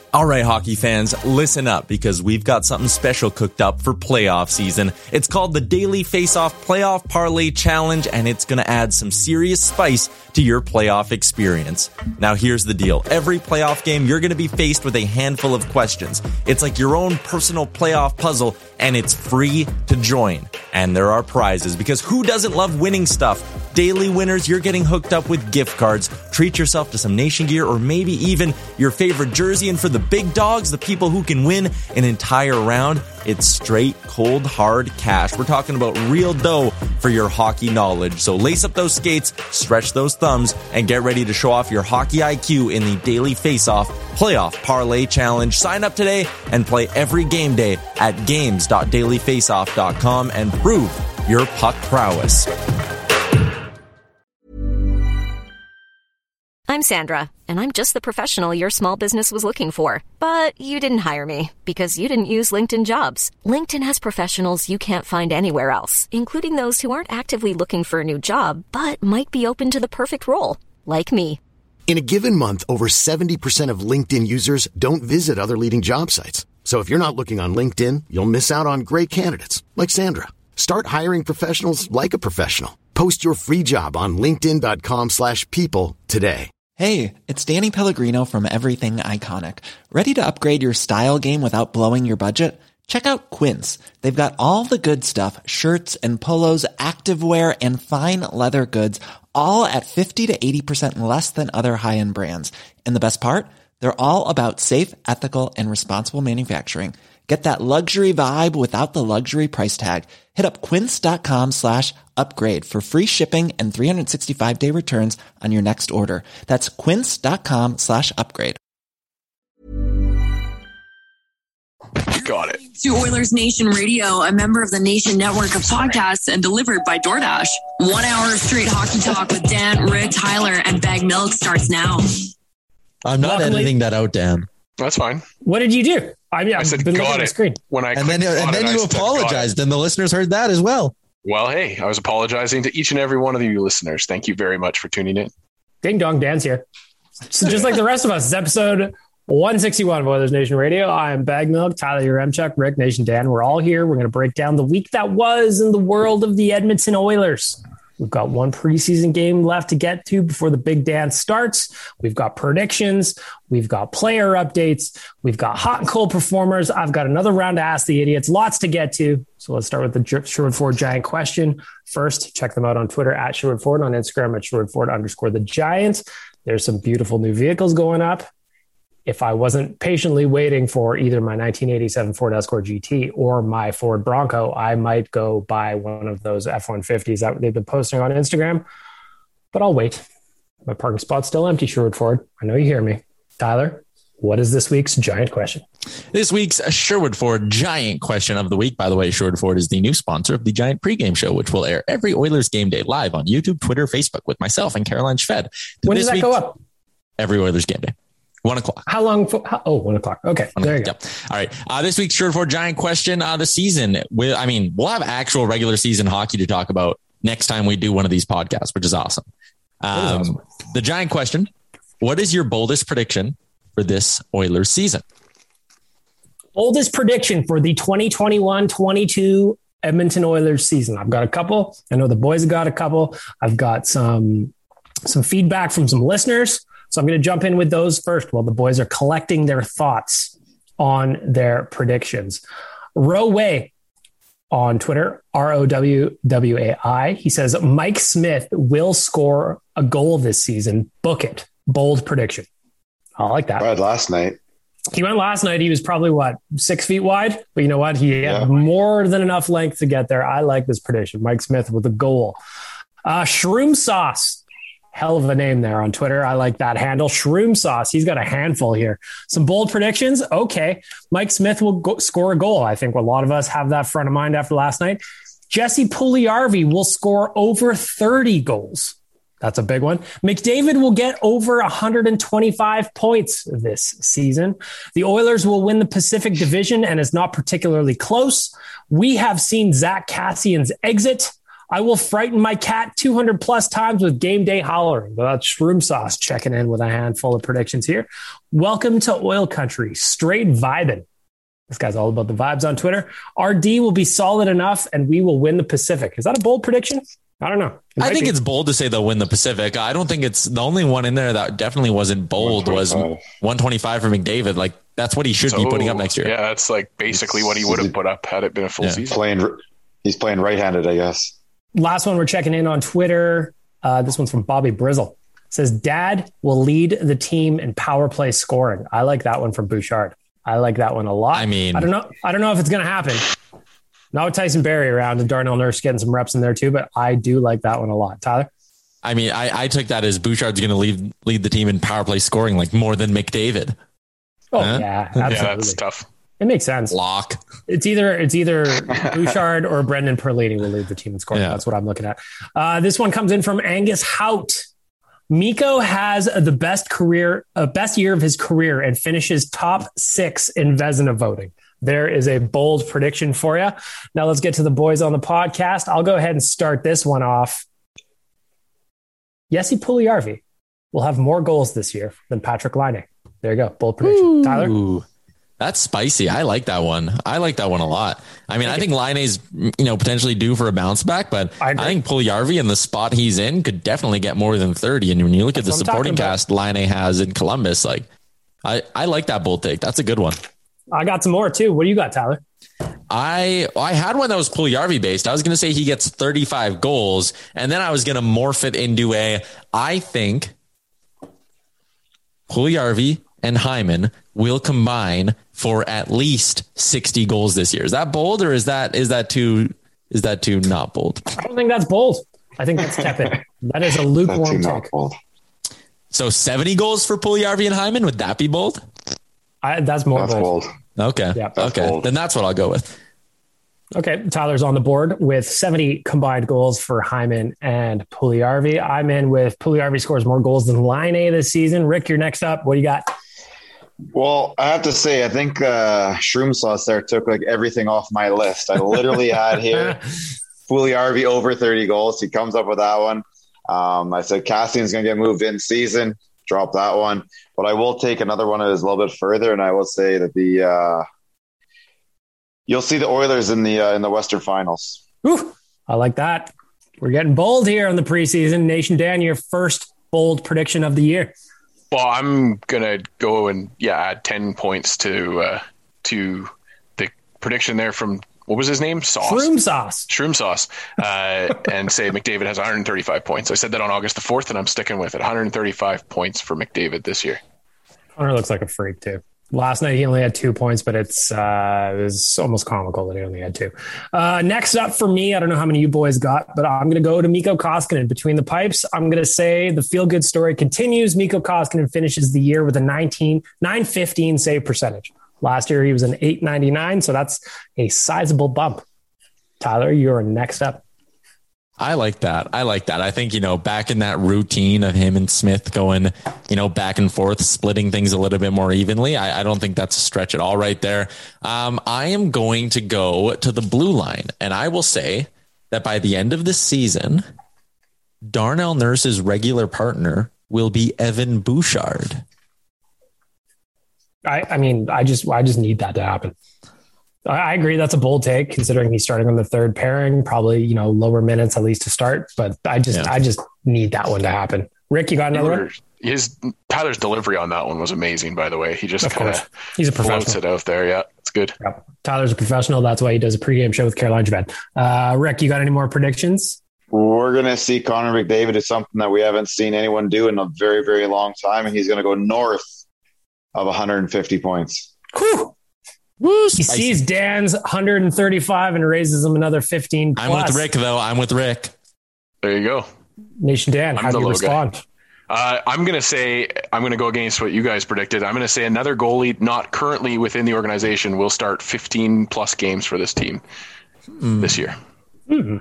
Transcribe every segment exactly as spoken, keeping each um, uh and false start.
All right, hockey fans, listen up because we've got something special cooked up for playoff season. It's called the Daily Face-Off Playoff Parlay Challenge, and it's going to add some serious spice to your playoff experience. Now, here's the deal. Every playoff game, you're going to be faced with a handful of questions. It's like your own personal playoff puzzle, and it's free to join. And there are prizes, because who doesn't love winning stuff? Daily winners, you're getting hooked up with gift cards. Treat yourself to some Nation gear or maybe even your favorite jersey. And for the big dogs, the people who can win an entire round, it's straight, cold, hard cash. We're talking about real dough for your hockey knowledge. So lace up those skates, stretch those thumbs, and get ready to show off your hockey I Q in the Daily Face-Off Playoff Parlay Challenge. Sign up today and play every game day at games dot daily face off dot com and prove your puck prowess. I'm Sandra, and I'm just the professional your small business was looking for. But you didn't hire me because you didn't use LinkedIn Jobs. LinkedIn has professionals you can't find anywhere else, including those who aren't actively looking for a new job, but might be open to the perfect role, like me. In a given month, over seventy percent of LinkedIn users don't visit other leading job sites. So if you're not looking on LinkedIn, you'll miss out on great candidates like Sandra. Start hiring professionals like a professional. Post your free job on linkedin dot com slash people today. Hey, it's Danny Pellegrino from Everything Iconic. Ready to upgrade your style game without blowing your budget? Check out Quince. They've got all the good stuff, shirts and polos, activewear, and fine leather goods, all at fifty to eighty percent less than other high-end brands. And the best part? They're all about safe, ethical, and responsible manufacturing. Get that luxury vibe without the luxury price tag. Hit up quince.com slash upgrade for free shipping and three sixty-five day returns on your next order. That's quince.com slash upgrade. Got it. To Oilers Nation Radio, a member of the Nation network of podcasts and delivered by DoorDash. One hour of straight hockey talk with Dan, Rick, Tyler, and Bag Milk starts now. I'm not Luckily, editing that out, Dan. That's fine. What did you do? I mean, I I've said, been got looking at it. the screen. When I and then, and then it, you said, apologized, and the listeners heard that as well. Well, hey, I was apologizing to each and every one of you listeners. Thank you very much for tuning in. Ding dong, Dan's here. So just like the rest of us, it's episode one sixty-one of Oilers Nation Radio. I am Bag Milk, Tyler Yaremchuk, Rick, Nation Dan. We're all here. We're going to break down the week that was in the world of the Edmonton Oilers. We've got one preseason game left to get to before the big dance starts. We've got predictions. We've got player updates. We've got hot and cold performers. I've got another round to ask the idiots. Lots to get to. So let's start with the Sherwood Ford Giant question. First, check them out on Twitter at Sherwood Ford, on Instagram at Sherwood Ford underscore the Giant. There's some beautiful new vehicles going up. If I wasn't patiently waiting for either my nineteen eighty-seven Ford Escort G T or my Ford Bronco, I might go buy one of those F one fifties that they've been posting on Instagram, but I'll wait. My parking spot's still empty, Sherwood Ford. I know you hear me. Tyler, what is this week's Giant question? This week's Sherwood Ford Giant question of the week. By the way, Sherwood Ford is the new sponsor of the Giant pregame show, which will air every Oilers game day live on YouTube, Twitter, Facebook with myself and Caroline Schved. When does that go up? Every Oilers game day. One o'clock. How long? For, how, oh, one o'clock. Okay. One there o'clock. you go. Yep. All right. Uh, this week's Sherwood Ford Giant question, uh, the season. With, I mean, we'll have actual regular season hockey to talk about next time we do one of these podcasts, which is awesome. Um, is awesome. The Giant question, what is your boldest prediction for this Oilers season? Boldest prediction for the twenty twenty-one twenty-two Edmonton Oilers season. I've got a couple. I know the boys have got a couple. I've got some, some feedback from some listeners. So I'm going to jump in with those first while the boys are collecting their thoughts on their predictions. Rowway on Twitter, R O W W A I. He says, Mike Smith will score a goal this season. Book it. Bold prediction. I like that. Right, last night. He went last night. He was probably, what, six feet wide? But you know what? He yeah. had more than enough length to get there. I like this prediction. Mike Smith with a goal. Uh, Shroom Sauce. Hell of a name there on Twitter. I like that handle. Shroom Sauce. He's got a handful here. Some bold predictions. Okay. Mike Smith will go- score a goal. I think a lot of us have that front of mind after last night. Jesse Puljujarvi will score over thirty goals. That's a big one. McDavid will get over one hundred twenty-five points this season. The Oilers will win the Pacific Division and is not particularly close. We have seen Zach Cassian's exit. I will frighten my cat two hundred plus times with game day hollering. Well, that's Shroom Sauce checking in with a handful of predictions here. Welcome to Oil Country. Straight vibing. This guy's all about the vibes on Twitter. R D will be solid enough and we will win the Pacific. Is that a bold prediction? I don't know. I think be. it's bold to say they'll win the Pacific. I don't think it's the only one in there that definitely wasn't bold was one twenty-five for McDavid. Like that's what he should so, be putting up next year. Yeah, that's like basically what he would have put up had it been a full yeah. season. Playing, he's playing right-handed, I guess. Last one we're checking in on Twitter. Uh, this one's from Bobby Brizzle. It says, Dad will lead the team in power play scoring. I like that one from Bouchard. I like that one a lot. I mean, I don't know. I don't know if it's going to happen. Not with Tyson Barrie around and Darnell Nurse getting some reps in there too, but I do like that one a lot. Tyler? I mean, I, I took that as Bouchard's going to lead lead the team in power play scoring, like more than McDavid. Oh huh? yeah, absolutely. Yeah, that's tough. It makes sense. Lock. It's either it's either Bouchard or Brendan Perlini will lead the team in scoring. Yeah. That's what I'm looking at. Uh, this one comes in from Angus Hout. Mikko has the best career, uh, best year of his career, and finishes top six in Vezina voting. There is a bold prediction for you. Now let's get to the boys on the podcast. I'll go ahead and start this one off. Jesse Puljujarvi will have more goals this year than Patrick Laine. There you go. Bold prediction. Ooh. Tyler? That's spicy. I like that one. I like that one a lot. I mean, I think Laine's, you know, potentially due for a bounce back, but I, I think Puljujarvi in the spot he's in could definitely get more than thirty. And when you look That's at the supporting cast Laine has in Columbus, like I, I like that bold take. That's a good one. I got some more too. What do you got, Tyler? I I had one that was Puljujarvi based. I was going to say he gets thirty-five goals, and then I was going to morph it into a, I think Puljujarvi and Hyman will combine for at least sixty goals this year. Is that bold, or is that is that too is that too not bold? I don't think that's bold. I think that's tepid. That is a lukewarm take. So seventy goals for Puljujarvi and Hyman, would that be bold? I, that's more that's bold. bold. Okay. Yeah, okay. Bold. Then that's what I'll go with. Okay. Tyler's on the board with seventy combined goals for Hyman and Puljujarvi. I'm in with Puljujarvi scores more goals than Laine this season. Rick, you're next up. What do you got? Well, I have to say, I think uh, Shroom Sauce there took like everything off my list. I literally had here Puljujarvi over thirty goals. He comes up with that one. Um, I said Cassian's going to get moved in season. Drop that one. But I will take another one that is a little bit further, and I will say that the uh, you'll see the Oilers in the uh, in the Western Finals. Ooh, I like that. We're getting bold here on the preseason. Nation Dan, your first bold prediction of the year. Well, I'm gonna go and yeah add ten points to uh, to the prediction there from what was his name? Sauce. Shroom Sauce. Shroom Sauce. Uh, and say McDavid has one hundred thirty-five points. I said that on August the fourth, and I'm sticking with it. one hundred thirty-five points for McDavid this year. Connor looks like a freak too. Last night he only had two points, but it's uh, it was almost comical that he only had two. Uh, next up for me, I don't know how many you boys got, but I'm going to go to Mikko Koskinen. Between the pipes, I'm going to say the feel-good story continues. Mikko Koskinen finishes the year with a nineteen, nine fifteen save percentage. Last year he was an eight ninety-nine, so that's a sizable bump. Tyler, you're next up. I like that. I like that. I think, you know, back in that routine of him and Smith going, you know, back and forth, splitting things a little bit more evenly. I, I don't think that's a stretch at all right there. Um, I am going to go to the blue line, and I will say that by the end of the season, Darnell Nurse's regular partner will be Evan Bouchard. I, I mean, I just, I just need that to happen. I agree. That's a bold take considering he's starting on the third pairing, probably, you know, lower minutes at least to start, but I just, yeah. I just need that one to happen. Rick, you got another one? His Tyler's delivery on that one was amazing, by the way. He just kind of he's a professional. Floats it out there. Yeah, it's good. Yep. Tyler's a professional. That's why he does a pregame show with Caroline Javed. Uh, Rick, you got any more predictions? We're going to see Connor McDavid do something that we haven't seen anyone do in a very, very long time. And he's going to go north of one hundred fifty points. Whew. Woo, he sees Dan's one hundred thirty-five and raises him another fifteen plus. I'm with Rick, though. I'm with Rick. There you go. Nation Dan, I'm how do you respond? Uh, I'm going to say, I'm going to go against what you guys predicted. I'm going to say another goalie not currently within the organization will start fifteen plus games for this team mm. this year. Mm.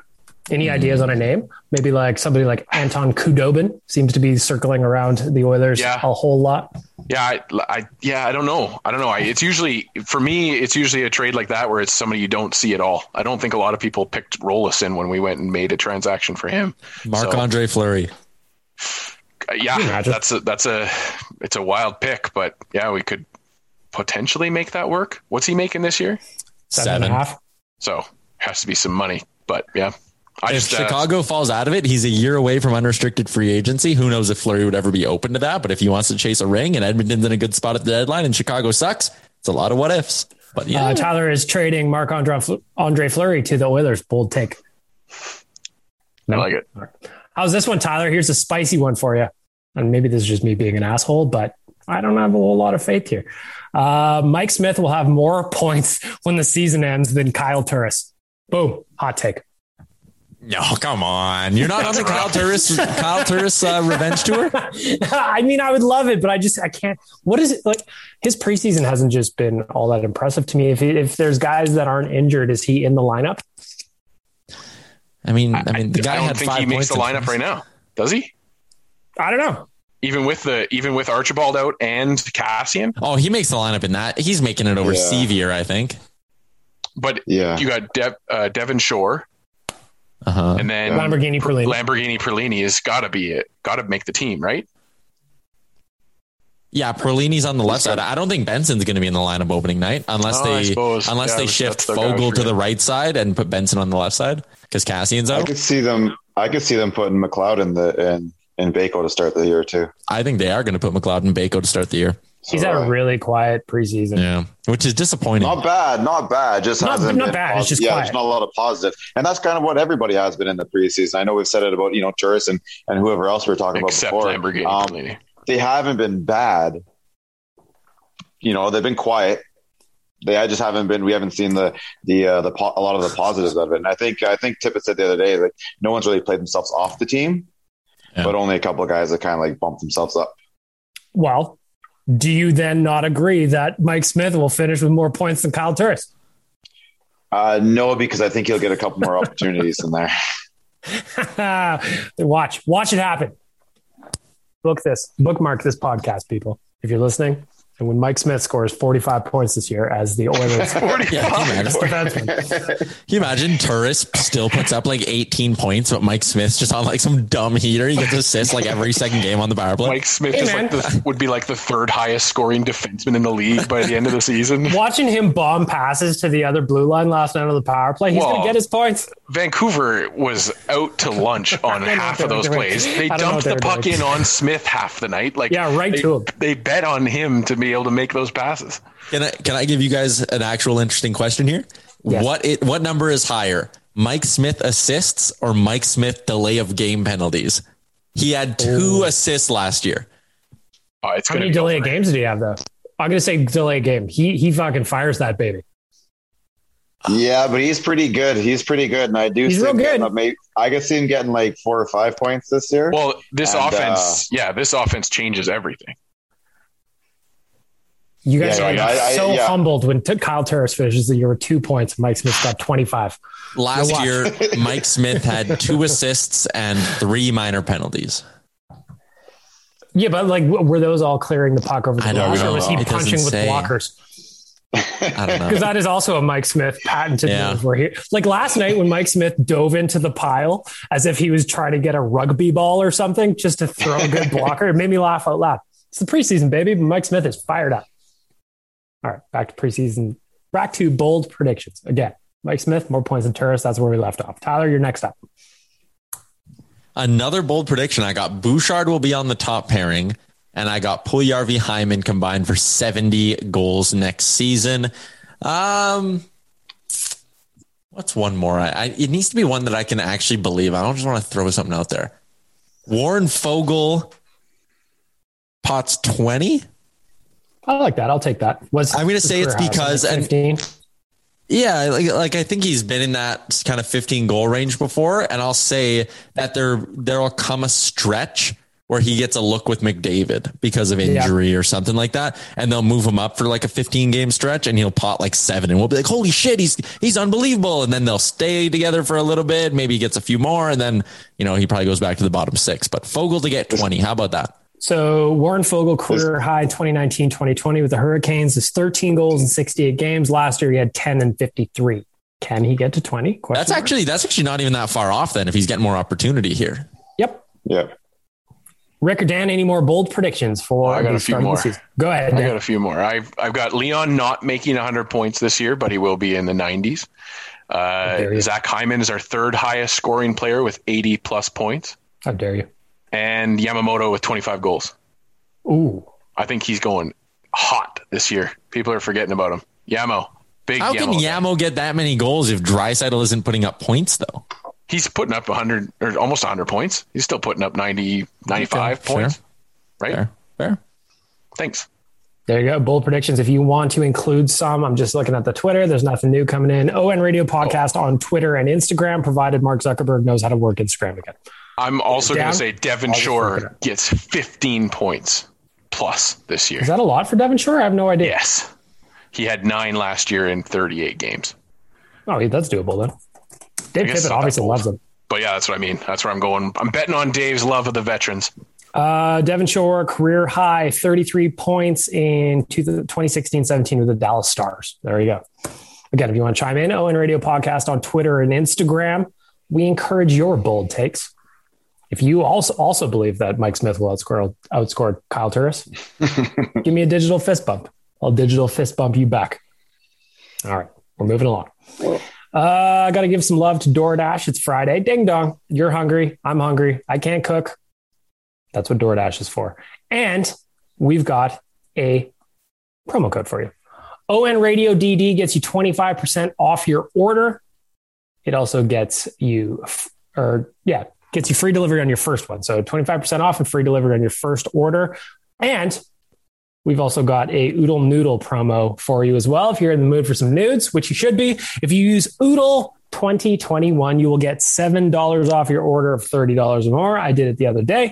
Any ideas on a name? Maybe like somebody like Anton Khudobin seems to be circling around the Oilers yeah. a whole lot. Yeah, I, I, yeah, I don't know. I don't know. I, it's usually, for me, it's usually a trade like that where it's somebody you don't see at all. I don't think a lot of people picked Rolison when we went and made a transaction for him. Marc-Andre so, Fleury. Yeah, that's a, that's a, it's a wild pick, but yeah, we could potentially make that work. What's he making this year? Seven, Seven. and a half. So has to be some money, but yeah. I if just, Chicago uh, falls out of it, he's a year away from unrestricted free agency. Who knows if Fleury would ever be open to that? But if he wants to chase a ring and Edmonton's in a good spot at the deadline and Chicago sucks, it's a lot of what ifs. But yeah, uh, Tyler is trading Marc-Andre Andre Fleury to the Oilers. Bold take. No? I like it. How's this one, Tyler? Here's a spicy one for you. And maybe this is just me being an asshole, but I don't have a whole lot of faith here. Uh, Mike Smith will have more points when the season ends than Kyle Turris. Boom. Hot take. No, come on. You're not on the Kyle Turris, Kyle Turris uh, revenge tour? I mean, I would love it, but I just, I can't. What is it like? His preseason hasn't just been all that impressive to me. If he, if there's guys that aren't injured, is he in the lineup? I mean, I mean, the guy I don't had think five he makes the points lineup right now. Does he? I don't know. Even with the even with Archibald out and Cassian? Oh, he makes the lineup in that. He's making it over Yeah. Sevier, I think. But Yeah. you got De- uh, Devin Shore. Uh-huh. And then Lamborghini Perlini. Lamborghini Perlini has got to be it. Got to make the team, right? Yeah, Perlini's on the left side. I don't think Benson's going to be in the lineup opening night unless Oh, I they suppose. unless Yeah, they that's shift the guy I Fogle to forget. the right side and put Benson on the left side because Cassian's I out. could see them. I could see them putting McLeod in the in in Bako to start the year too. I think they are going to put McLeod and Bako to start the year. He's had a really quiet preseason. Yeah, which is disappointing. Not bad, not bad. Just Not- hasn't not been bad, it's positive. just yeah, quiet. there's not a lot of positive, and that's kind of what everybody has been in the preseason. I know we've said it about you know Turris and, and whoever else we were talking Except about before. Lamborghini Um, Perlini. they haven't been bad. You know, they've been quiet. They I just haven't been. We haven't seen the the uh, the po- a lot of the positives of it. And I think I think Tippett said the other day like no one's really played themselves off the team, Yeah. but only a couple of guys that kind of like bumped themselves up. Well, do you then not agree that Mike Smith will finish with more points than Kyle Turris? Uh, no, because I think he'll get a couple more opportunities in there. watch, watch it happen. Book this, bookmark this podcast, people. If you're listening, and when Mike Smith scores forty-five points this year as the Oilers Yeah, can you imagine? defenseman, Can you imagine Turris still puts up like eighteen points, but Mike Smith's just on like some dumb heater. He gets assists like every second game on the power play. Mike Smith Hey, is man. like the, would be like the third highest scoring defenseman in the league by the end of the season. watching him bomb passes to the other blue line last night on the power play, he's going Well, to get his points. Vancouver was out to lunch on don't know half what of they those were doing. plays. They I don't know dumped what they the were puck doing. in on Smith half the night. Like Yeah, right they, to him. They bet on him to be able to make those passes. Can I can I give you guys an actual interesting question here? Yes. What it what number is higher? Mike Smith assists or Mike Smith delay of game penalties? He had two Ooh. assists last year. Oh, it's How going to many be delay over. games did he have, though? I'm going to say delay game. He he fucking fires that baby. Yeah, but he's pretty good. He's pretty good, and I do. He's see real him good. getting up maybe, I could see him getting like four or five points this year. Well, this And, offense, yeah, this offense changes everything. You guys Yeah, are yeah, I- I- so yeah. humbled when t- Kyle Turris finishes the year with two points and Mike Smith got twenty-five. Last watch. year, Mike Smith had two assists and three minor penalties. Yeah, but like, w- were those all clearing the puck over the I don't glass, or know. was he It doesn't punching with say. blockers? I don't know. Because that is also a Mike Smith patented Yeah. move. Where he, like last night when Mike Smith dove into the pile as if he was trying to get a rugby ball or something just to throw a good blocker, it made me laugh out loud. It's the preseason, baby. But Mike Smith is fired up. All right, back to preseason. Back to bold predictions again. Mike Smith, more points than Turris. That's where we left off. Tyler, you're next up. Another bold prediction. I got Bouchard will be on the top pairing, and I got Puljujarvi Hyman combined for seventy goals next season. Um, what's one more? I, I it needs to be one that I can actually believe. I don't just want to throw something out there. Warren Fogle, Potts twenty. I like that. I'll take that. Was I'm going to say it's because and fifteen. Yeah, like, like I think he's been in that kind of fifteen goal range before, and I'll say that there there'll come a stretch where he gets a look with McDavid because of injury yeah. or something like that. And they'll move him up for like a fifteen game stretch and he'll pot like seven and we'll be like, holy shit, he's, he's unbelievable. And then they'll stay together for a little bit. Maybe he gets a few more and then, you know, he probably goes back to the bottom six, but Foegele to get twenty. How about that? So Warren Foegele career high twenty nineteen, twenty twenty with the Hurricanes is thirteen goals in sixty-eight games. Last year he had ten and fifty-three. Can he get to twenty? Question that's mark. actually, that's actually not even that far off then if he's getting more opportunity here. Yep. Yeah. Rick or Dan, any more bold predictions for I got the a few start more. of the season? Go ahead, Dan. I got a few more. I've I've got Leon not making one hundred points this year, but he will be in the nineties. Uh, Zach Hyman is our third highest scoring player with eighty plus points. How dare you? And Yamamoto with twenty-five goals. Ooh. I think he's going hot this year. People are forgetting about him. Yamo. Big How Yamo can Yamo get that many goals if Draisaitl isn't putting up points though? He's putting up one hundred or almost one hundred points. He's still putting up ninety, ninety-five okay, points. Sure. Right? Fair. Fair. Thanks. There you go. Bold predictions. If you want to include some, I'm just looking at the Twitter. There's nothing new coming in. O N Radio Podcast oh. on Twitter and Instagram, provided Mark Zuckerberg knows how to work Instagram again. I'm also going to say Devin Shore gets fifteen points plus this year. Is that a lot for Devin Shore? I have no idea. Yes. He had nine last year in thirty-eight games. Oh, that's doable then. Dave Tippett obviously loves them. But yeah, that's what I mean. That's where I'm going. I'm betting on Dave's love of the veterans. Uh, Devin Shore, career high, thirty-three points in twenty sixteen seventeen with the Dallas Stars. There you go. Again, if you want to chime in, O N Radio Podcast on Twitter and Instagram. We encourage your bold takes. If you also also believe that Mike Smith will outscore, outscore Kyle Turris, give me a digital fist bump. I'll digital fist bump you back. All right, we're moving along. Uh, I got to give some love to DoorDash. It's Friday. Ding dong. You're hungry. I'm hungry. I can't cook. That's what DoorDash is for. And we've got a promo code for you. O N Radio D D gets you twenty-five percent off your order. It also gets you, or yeah, gets you free delivery on your first one. So twenty-five percent off and free delivery on your first order. And we've also got a Oodle Noodle promo for you as well. If you're in the mood for some nudes, which you should be, if you use Oodle twenty twenty-one, you will get seven dollars off your order of thirty dollars or more. I did it the other day.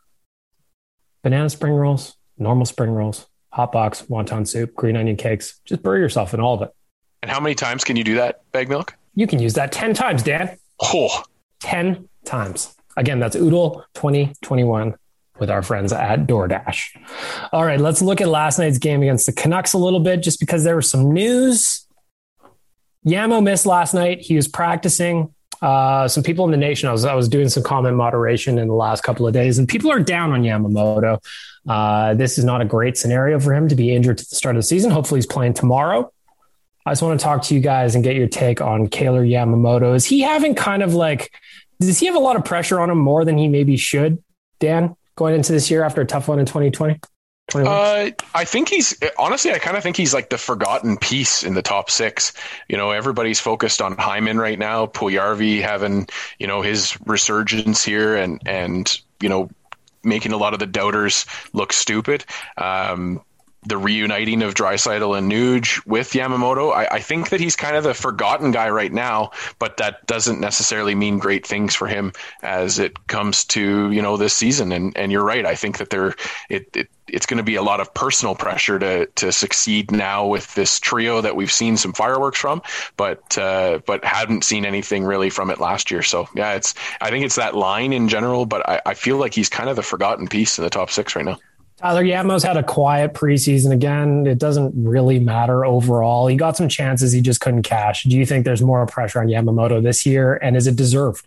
Banana spring rolls, normal spring rolls, hot box, wonton soup, green onion cakes. Just bury yourself in all of it. And how many times can you do that, Bag Milk? You can use that ten times, Dan. Oh. ten times. Again, that's Oodle twenty twenty-one with our friends at DoorDash. All right, let's look at last night's game against the Canucks a little bit, just because there was some news. Yamo missed last night. He was practicing. Uh, some people in the nation, I was, I was doing some comment moderation in the last couple of days, and people are down on Yamamoto. Uh, this is not a great scenario for him to be injured to the start of the season. Hopefully he's playing tomorrow. I just want to talk to you guys and get your take on Kailer Yamamoto. Is he having kind of like, does he have a lot of pressure on him more than he maybe should, Dan, going into this year after a tough one in twenty twenty? Uh, I think he's, honestly, I kind of think he's like the forgotten piece in the top six. You know, everybody's focused on Hyman right now, Puljujarvi having, you know, his resurgence here and, and, you know, making a lot of the doubters look stupid. Um, the reuniting of Draisaitl and Nuge with Yamamoto. I, I think that he's kind of the forgotten guy right now, but that doesn't necessarily mean great things for him as it comes to, you know, this season. And, and you're right. I think that there, it, it it's going to be a lot of personal pressure to, to succeed now with this trio that we've seen some fireworks from, but, uh, but hadn't seen anything really from it last year. So yeah, it's, I think it's that line in general, but I, I feel like he's kind of the forgotten piece in the top six right now. Tyler Yamo's had a quiet preseason. Again, it doesn't really matter overall. He got some chances he just couldn't cash. Do you think there's more pressure on Yamamoto this year, and is it deserved?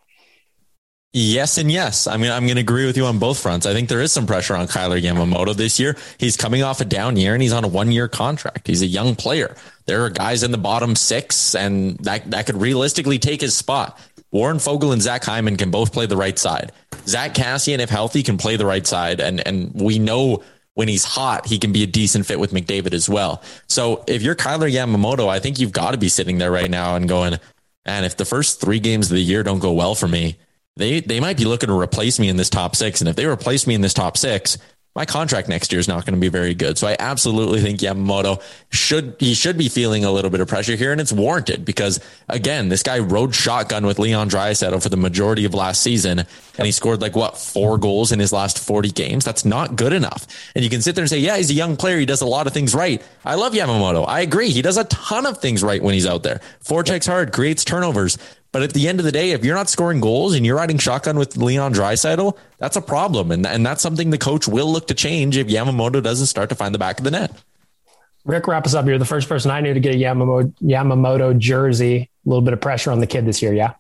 Yes and yes. I mean, I'm going to agree with you on both fronts. I think there is some pressure on Kailer Yamamoto this year. He's coming off a down year and he's on a one-year contract. He's a young player. There are guys in the bottom six, and that, that could realistically take his spot. Warren Foegele and Zach Hyman can both play the right side. Zach Kassian, if healthy, can play the right side. And, and we know when he's hot, he can be a decent fit with McDavid as well. So if you're Kailer Yamamoto, I think you've got to be sitting there right now and going, man, if the first three games of the year don't go well for me, they, they might be looking to replace me in this top six. And if they replace me in this top six, my contract next year is not going to be very good. So I absolutely think Yamamoto should, he should be feeling a little bit of pressure here, and it's warranted because again, this guy rode shotgun with Leon Draisaitl for the majority of last season, and he scored like what, four goals in his last forty games. That's not good enough. And you can sit there and say, yeah, he's a young player. He does a lot of things right. I love Yamamoto. I agree. He does a ton of things right when he's out there. Forechecks hard, creates turnovers. But at the end of the day, if you're not scoring goals and you're riding shotgun with Leon Draisaitl, that's a problem. And, and that's something the coach will look to change if Yamamoto doesn't start to find the back of the net. Rick, wrap us up. You're the first person I knew to get a Yamamoto, Yamamoto jersey. A little bit of pressure on the kid this year, yeah?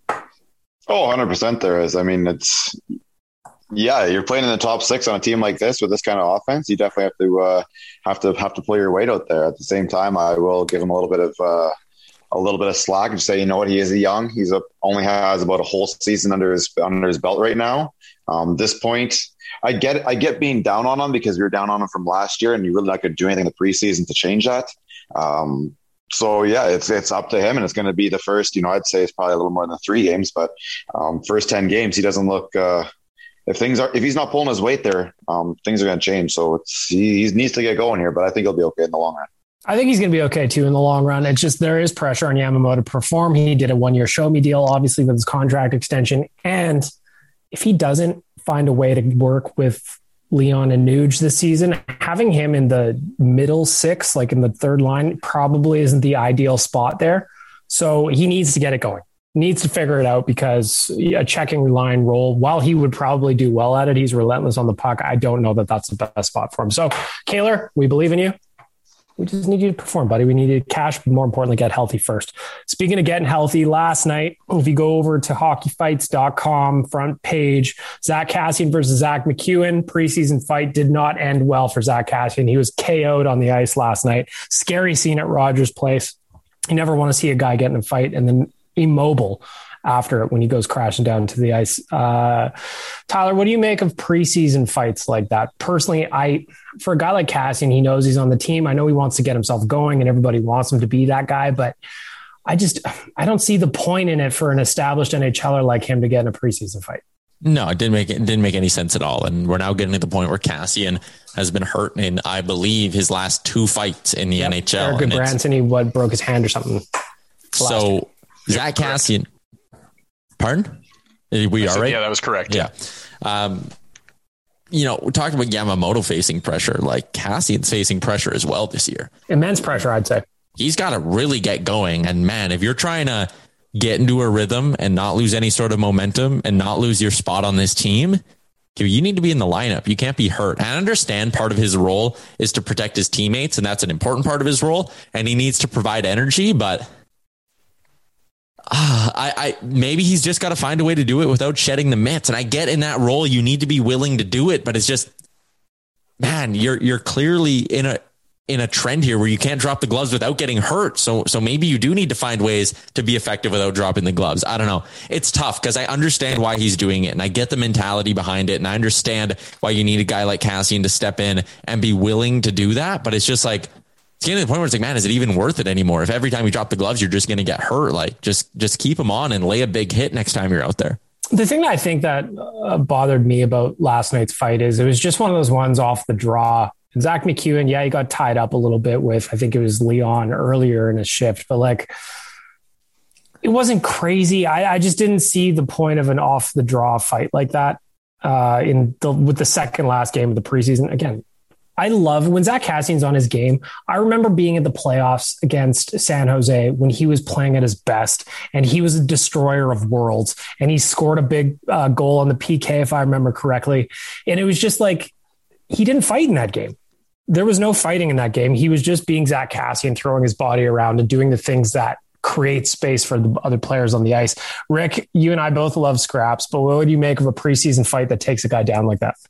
Oh, one hundred percent there is. I mean, it's, yeah, you're playing in the top six on a team like this with this kind of offense. You definitely have to uh, have to have to pull your weight out there. At the same time, I will give him a little bit of uh, a little bit of slack and say, you know what, he is young. He's a, only has about a whole season under his under his belt right now. Um, this point, I get I get being down on him because we were down on him from last year, and you really not going to do anything in the preseason to change that. Um, so yeah, it's it's up to him, and it's going to be the first. You know, I'd say it's probably a little more than three games, but um, first ten games, he doesn't look. Uh, if things are if he's not pulling his weight there, um, things are going to change. So it's he, he needs to get going here, but I think he'll be okay in the long run. I think he's going to be okay too in the long run. It's just there is pressure on Yamamoto to perform. He did a one-year show me deal, obviously, with his contract extension. And if he doesn't find a way to work with Leon and Nuge this season, having him in the middle six, like in the third line, probably isn't the ideal spot there. So he needs to get it going. Needs to figure it out because a checking line role, while he would probably do well at it, he's relentless on the puck. I don't know that that's the best spot for him. So, Kaylor, we believe in you. We just need you to perform, buddy. We need you to cash, but more importantly, get healthy first. Speaking of getting healthy, last night, if you go over to hockey fights dot com front page, Zach Kassian versus Zach McEwen, preseason fight did not end well for Zach Kassian. He was K O'd on the ice last night. Scary scene at Rogers Place. You never want to see a guy get in a fight and then immobile after it when he goes crashing down to the ice. Uh, Tyler, what do you make of preseason fights like that? Personally, I, for a guy like Kassian, he knows he's on the team. I know he wants to get himself going and everybody wants him to be that guy, but I just, I don't see the point in it for an established NHLer like him to get in a preseason fight. No, it didn't make it didn't make any sense at all. And we're now getting to the point where Kassian has been hurt in, I believe, his last two fights in the yep. N H L. Eric Branson, he what, broke his hand or something. So Zach Kassian, pardon? We are right. Yeah, that was correct. Yeah. Um, you know, we're talking about Yamamoto facing pressure. Like Kassian's facing pressure as well this year. Immense pressure, I'd say. He's got to really get going. And man, if you're trying to get into a rhythm and not lose any sort of momentum and not lose your spot on this team, you need to be in the lineup. You can't be hurt. I understand part of his role is to protect his teammates, and that's an important part of his role. And he needs to provide energy, but Uh, I, I maybe he's just got to find a way to do it without shedding the mitts. And I get in that role, you need to be willing to do it, but it's just, man, you're you're clearly in a in a trend here where you can't drop the gloves without getting hurt. So so maybe you do need to find ways to be effective without dropping the gloves. I don't know. It's tough because I understand why he's doing it, and I get the mentality behind it, and I understand why you need a guy like Kassian to step in and be willing to do that. But it's just like, it's getting to the point where it's like, man, is it even worth it anymore? If every time you drop the gloves, you're just going to get hurt, like just, just keep them on and lay a big hit next time you're out there. The thing that I think that uh, bothered me about last night's fight is it was just one of those ones off the draw. And Zach McEwen, yeah, he got tied up a little bit with, I think it was Leon earlier in his shift, but like, it wasn't crazy. I, I just didn't see the point of an off the draw fight like that uh, in the, with the second last game of the preseason. Again, I love when Zach Kassian's on his game. I remember being at the playoffs against San Jose when he was playing at his best, and he was a destroyer of worlds, and he scored a big uh, goal on the P K, if I remember correctly. And it was just like, he didn't fight in that game. There was no fighting in that game. He was just being Zach Kassian, throwing his body around and doing the things that create space for the other players on the ice. Rick, you and I both love scraps, but what would you make of a preseason fight that takes a guy down like that?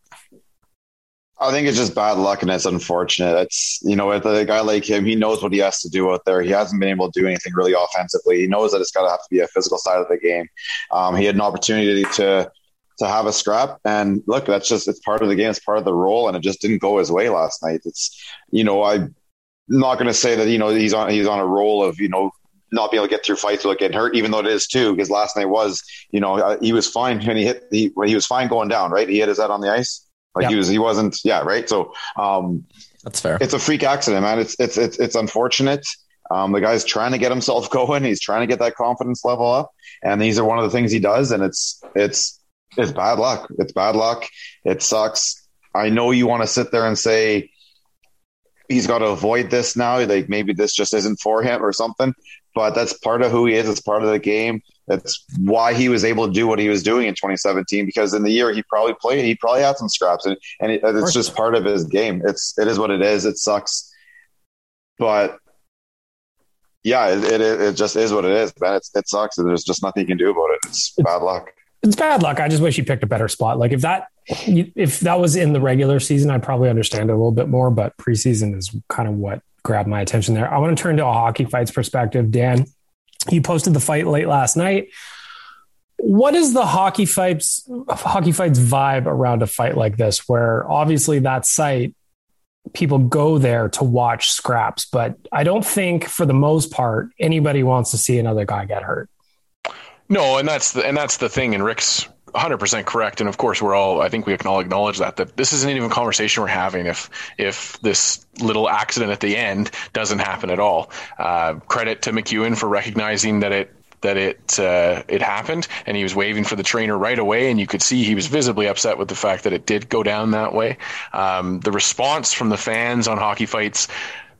I think it's just bad luck, and it's unfortunate. It's, you know, with a guy like him, he knows what he has to do out there. He hasn't been able to do anything really offensively. He knows that it's got to have to be a physical side of the game. Um, he had an opportunity to to have a scrap, and look, that's just, it's part of the game. It's part of the role, and it just didn't go his way last night. It's, you know, I'm not going to say that, you know, he's on he's on a roll of, you know, not being able to get through fights without getting hurt, even though it is too, because last night was, you know, he was fine when he hit, he, he was fine going down, right? He hit his head on the ice. Like yep. he was, he wasn't. Yeah. Right. So um, that's fair. It's a freak accident, man. It's, it's, it's, it's unfortunate. Um, the guy's trying to get himself going. He's trying to get that confidence level up. And these are one of the things he does. And it's, it's, it's bad luck. It's bad luck. It sucks. I know you want to sit there and say, he's got to avoid this now. Like maybe this just isn't for him or something, but that's part of who he is. It's part of the game. That's why he was able to do what he was doing in twenty seventeen, because in the year he probably played, he probably had some scraps, and, and it, it's just part of his game. It's, it is what it is. It sucks, but yeah, it, it, it just is what it is, man. It's, it sucks. And there's just nothing you can do about it. It's bad luck. It's bad luck. I just wish he picked a better spot. Like if that, if that was in the regular season, I'd probably understand it a little bit more, but preseason is kind of what grabbed my attention there. I want to turn to a hockey fights perspective. Dan, you posted the fight late last night. What is the hockey fights, hockey fights vibe around a fight like this, where obviously that site, people go there to watch scraps, but I don't think for the most part, anybody wants to see another guy get hurt. No, and that's the, and that's the thing. And Rick's one hundred percent correct. And of course, we're all, I think we can all acknowledge that, that this isn't even a conversation we're having if if this little accident at the end doesn't happen at all. Uh, credit to McEwen for recognizing that it that it uh, it happened, and he was waving for the trainer right away, and you could see he was visibly upset with the fact that it did go down that way. Um, the response from the fans on hockey fights,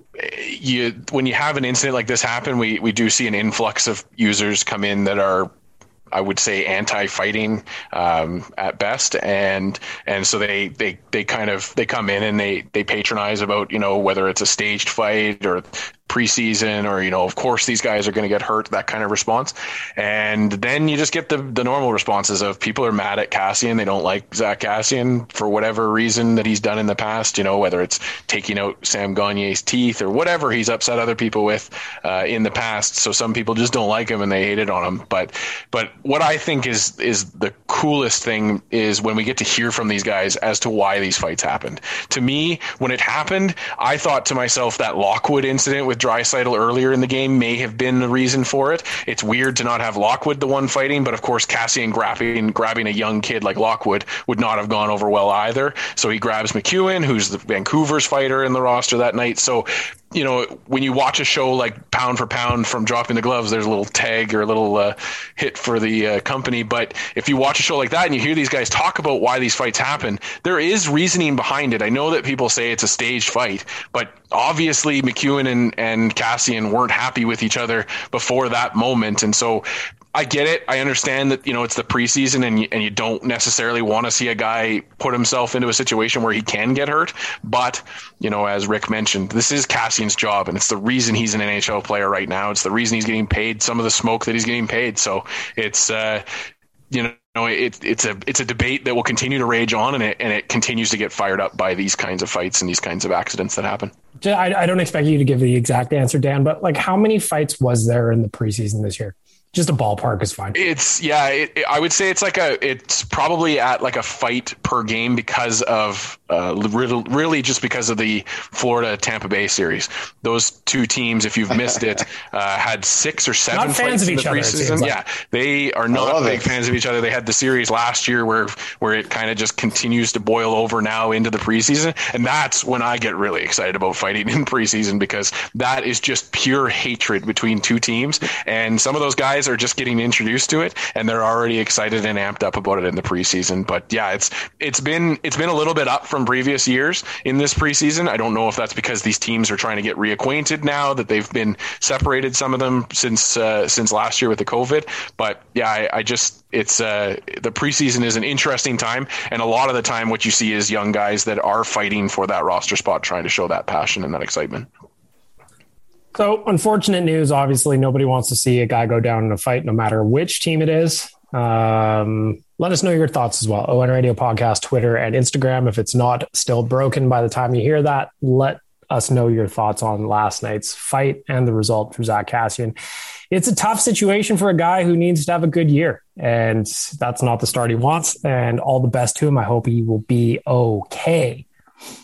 you when you have an incident like this happen, we we do see an influx of users come in that are, I would say, anti-fighting um, at best, and and so they they they kind of they come in and they they patronize about, you know, whether it's a staged fight or preseason, or, you know, of course these guys are going to get hurt, that kind of response. And then you just get the the normal responses of people are mad at Kassian. They don't like Zach Kassian for whatever reason that he's done in the past, you know, whether it's taking out Sam Gagner's teeth or whatever he's upset other people with uh, in the past. So some people just don't like him and they hate it on him. But but what I think is is the coolest thing is when we get to hear from these guys as to why these fights happened. To me, when it happened, I thought to myself that Lockwood incident with Draisaitl earlier in the game may have been the reason for it. It's weird to not have Lockwood the one fighting, but of course Kassian grabbing grabbing a young kid like Lockwood would not have gone over well either. So he grabs McEwen, who's the Vancouver's fighter in the roster that night. So, you know, when you watch a show like Pound for Pound from Dropping the Gloves, there's a little tag or a little uh, hit for the uh, company. But if you watch a show like that and you hear these guys talk about why these fights happen, there is reasoning behind it. I know that people say it's a staged fight, but obviously McEwen and, and Kassian weren't happy with each other before that moment. And so I get it. I understand that, you know, it's the preseason and you, and you don't necessarily want to see a guy put himself into a situation where he can get hurt. But, you know, as Rick mentioned, this is Kassian's job, and it's the reason he's an N H L player right now. It's the reason he's getting paid some of the smoke that he's getting paid. So it's, uh, you know, it, it's a it's a debate that will continue to rage on, and it and it continues to get fired up by these kinds of fights and these kinds of accidents that happen. I, I don't expect you to give the exact answer, Dan, but like, how many fights was there in the preseason this year? Just a ballpark is fine. It's yeah. It, it, I would say it's like a. It's probably at like a fight per game because of uh, really just because of the Florida Tampa Bay series. Those two teams, if you've missed it, uh, had six or seven not fans fights of in the each other, preseason. like. Yeah, they are not big it. fans of each other. They had the series last year where where it kind of just continues to boil over now into the preseason, and that's when I get really excited about fighting in preseason, because that is just pure hatred between two teams, and some of those guys are just getting introduced to it and they're already excited and amped up about it in the preseason. But yeah, it's it's been it's been a little bit up from previous years in this preseason. I don't know if that's because these teams are trying to get reacquainted now that they've been separated, some of them since uh, since last year with the COVID. But yeah, I, I just it's uh, the preseason is an interesting time, and a lot of the time what you see is young guys that are fighting for that roster spot, trying to show that passion and that excitement. So unfortunate news. Obviously, nobody wants to see a guy go down in a fight, no matter which team it is. Um, let us know your thoughts as well. O N Radio Podcast, Twitter, and Instagram. If it's not still broken by the time you hear that, let us know your thoughts on last night's fight and the result for Zach Kassian. It's a tough situation for a guy who needs to have a good year, and that's not the start he wants. And all the best to him. I hope he will be okay.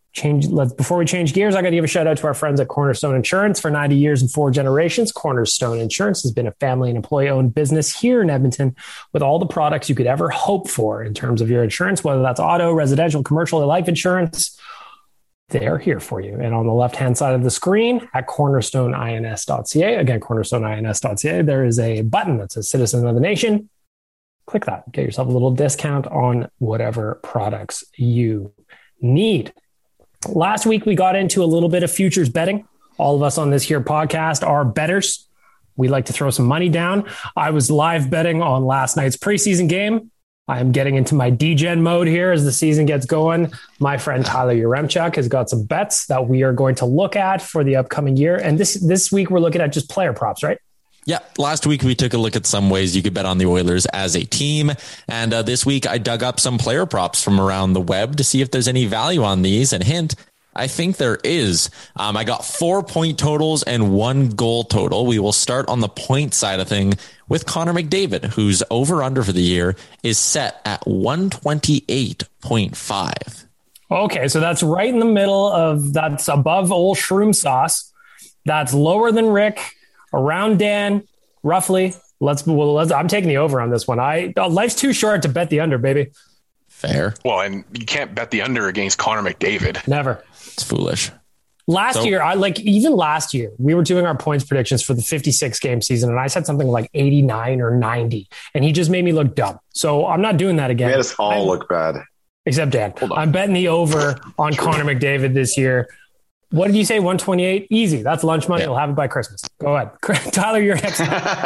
Change. Let's before we change gears, I got to give a shout out to our friends at Cornerstone Insurance. For ninety years and four generations, Cornerstone Insurance has been a family and employee-owned business here in Edmonton with all the products you could ever hope for in terms of your insurance, whether that's auto, residential, commercial, or life insurance. They are here for you. And on the left-hand side of the screen at cornerstone ins dot c a, again, cornerstone ins dot c a, there is a button that says Citizen of the Nation. Click that. Get yourself a little discount on whatever products you need. Last week, we got into a little bit of futures betting. All of us on this here podcast are bettors. We like to throw some money down. I was live betting on last night's preseason game. I am getting into my D-Gen mode here as the season gets going. My friend Tyler Yaremchuk has got some bets that we are going to look at for the upcoming year. And this this week, we're looking at just player props, right? Yeah, last week we took a look at some ways you could bet on the Oilers as a team. And uh, this week I dug up some player props from around the web to see if there's any value on these. And hint, I think there is. Um, I got four point totals and one goal total. We will start on the point side of thing with Connor McDavid, whose over-under for the year is set at one twenty-eight point five. Okay, so that's right in the middle of, that's above old shroom sauce. That's lower than Rick. Around Dan, roughly. Let's, well, let's. I'm taking the over on this one. I life's too short to bet the under, baby. Fair. Well, and you can't bet the under against Connor McDavid. Never. It's foolish. Last so, year, I like even last year, we were doing our points predictions for the fifty-six game season, and I said something like eighty-nine or ninety, and he just made me look dumb. So I'm not doing that again. Made us all I'm, look bad, except Dan. I'm betting the over on Connor McDavid this year. What did you say? one twenty-eight? Easy. That's lunch money. Yeah. You'll have it by Christmas. Go ahead. Tyler, you're next.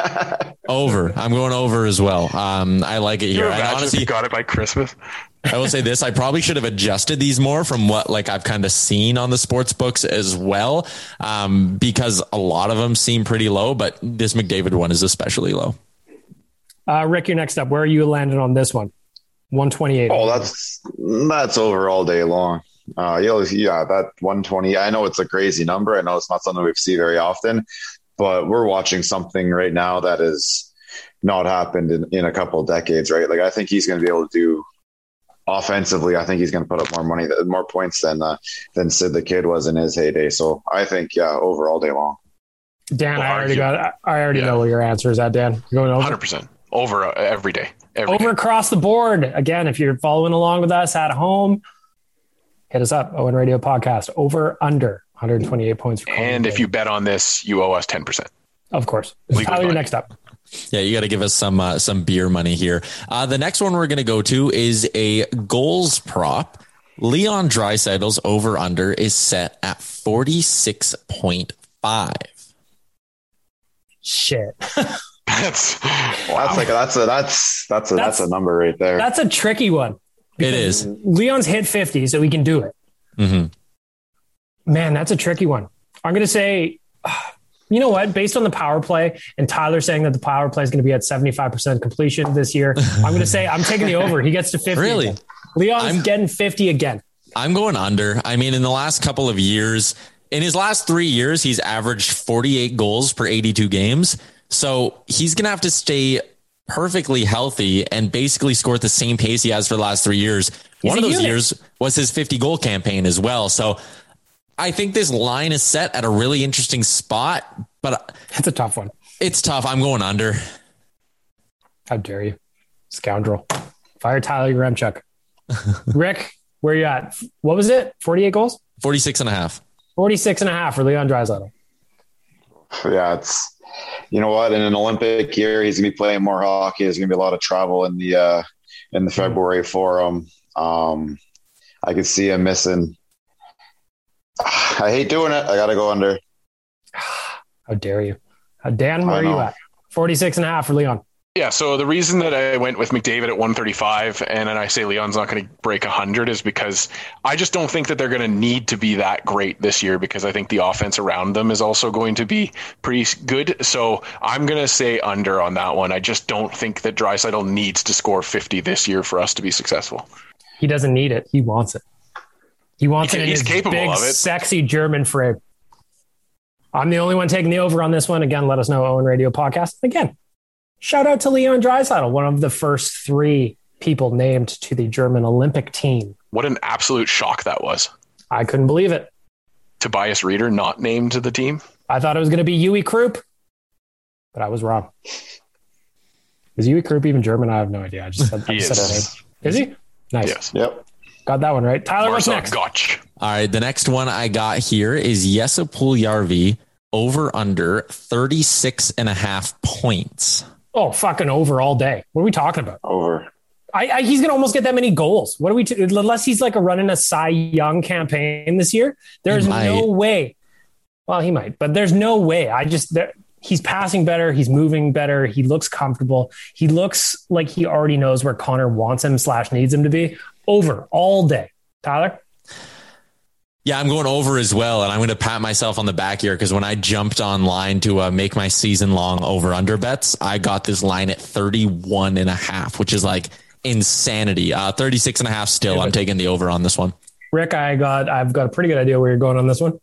Over. I'm going over as well. Um, I like it here. I honestly got it by Christmas. I will say this. I probably should have adjusted these more from what like I've kind of seen on the sports books as well, um, because a lot of them seem pretty low, but this McDavid one is especially low. Uh, Rick, you're next up. Where are you landing on this one? one twenty-eight. Oh, that's that's over all day long. Uh, yeah, that one twenty. I know it's a crazy number. I know it's not something we see very often, but we're watching something right now that has not happened in, in a couple of decades, right? Like I think he's going to be able to do offensively. I think he's going to put up more money, more points than uh, than Sid the Kid was in his heyday. So I think, yeah, over all day long. Dan, well, I already got. I already yeah. know what your answer is. At Dan, you're going over. one hundred percent over uh, every day. Every over day. Across the board. Again, if you're following along with us at home, hit us up. Owen Radio Podcast. Over under one hundred twenty-eight points. For and if you bet on this, you owe us ten percent. Of course. Tyler, you're next up. Yeah, you got to give us some uh, some beer money here. Uh, the next one we're going to go to is a goals prop. Leon Draisaitl's over under is set at forty-six point five. Shit. That's wow. that's like that's a that's that's a that's, that's a number right there. That's a tricky one. It is. Leon's hit fifty, so he can do it. Mm-hmm. Man, that's a tricky one. I'm going to say, you know what? Based on the power play and Tyler saying that the power play is going to be at seventy-five percent completion this year, I'm going to say I'm taking the over. He gets to fifty. Really? Again. Leon's I'm, getting fifty again. I'm going under. I mean, in the last couple of years, in his last three years, he's averaged forty-eight goals per eighty-two games. So he's going to have to stay perfectly healthy and basically score at the same pace he has for the last three years. He's One of those unit. years was his fifty goal campaign as well. So I think this line is set at a really interesting spot, but it's a tough one. It's tough. I'm going under. How dare you, scoundrel. Fire Tyler Yaremchuk. Rick, where you at? What was it? forty-eight goals? forty-six and a half. forty-six and a half for Leon Draisaitl. Yeah, it's, you know what? In an Olympic year, he's going to be playing more hockey. There's going to be a lot of travel in the uh, in the February for him. Um, I could see him missing. I hate doing it. I got to go under. How dare you? Uh, Dan, where are you at? forty-six and a half for Leon. Yeah, so the reason that I went with McDavid at one thirty-five and then I say Leon's not going to break one hundred is because I just don't think that they're going to need to be that great this year, because I think the offense around them is also going to be pretty good. So I'm going to say under on that one. I just don't think that Draisaitl needs to score fifty this year for us to be successful. He doesn't need it. He wants it. He wants he, it in he's his capable big, of it. sexy German frame. I'm the only one taking the over on this one. Again, let us know, Owen Radio Podcast. Again, shout out to Leon Draisaitl, one of the first three people named to the German Olympic team. What an absolute shock that was. I couldn't believe it. Tobias Reeder not named to the team. I thought it was going to be Yui Krupp, but I was wrong. Is Yui Krupp even German? I have no idea. I just said, I just said a name. Is he? Nice. Yes. Yep. Got that one right. Tyler, Marcel what's next? Gotch. All right. The next one I got here is Jesse Puljujärvi over under thirty-six and a half points. Oh, fucking over all day. What are we talking about? Over. I, I, he's going to almost get that many goals. What are we, t- unless he's like a running a Cy Young campaign this year, there's no way. Well, he might, but there's no way. I just, there, he's passing better. He's moving better. He looks comfortable. He looks like he already knows where Connor wants him slash needs him to be. Over all day. Tyler? Yeah, I'm going over as well. And I'm going to pat myself on the back here because when I jumped online to uh, make my season long over under bets, I got this line at thirty-one and a half, which is like insanity. Uh, thirty-six and a half still. I'm taking the over on this one. Rick, I got, I've got a pretty good idea where you're going on this one.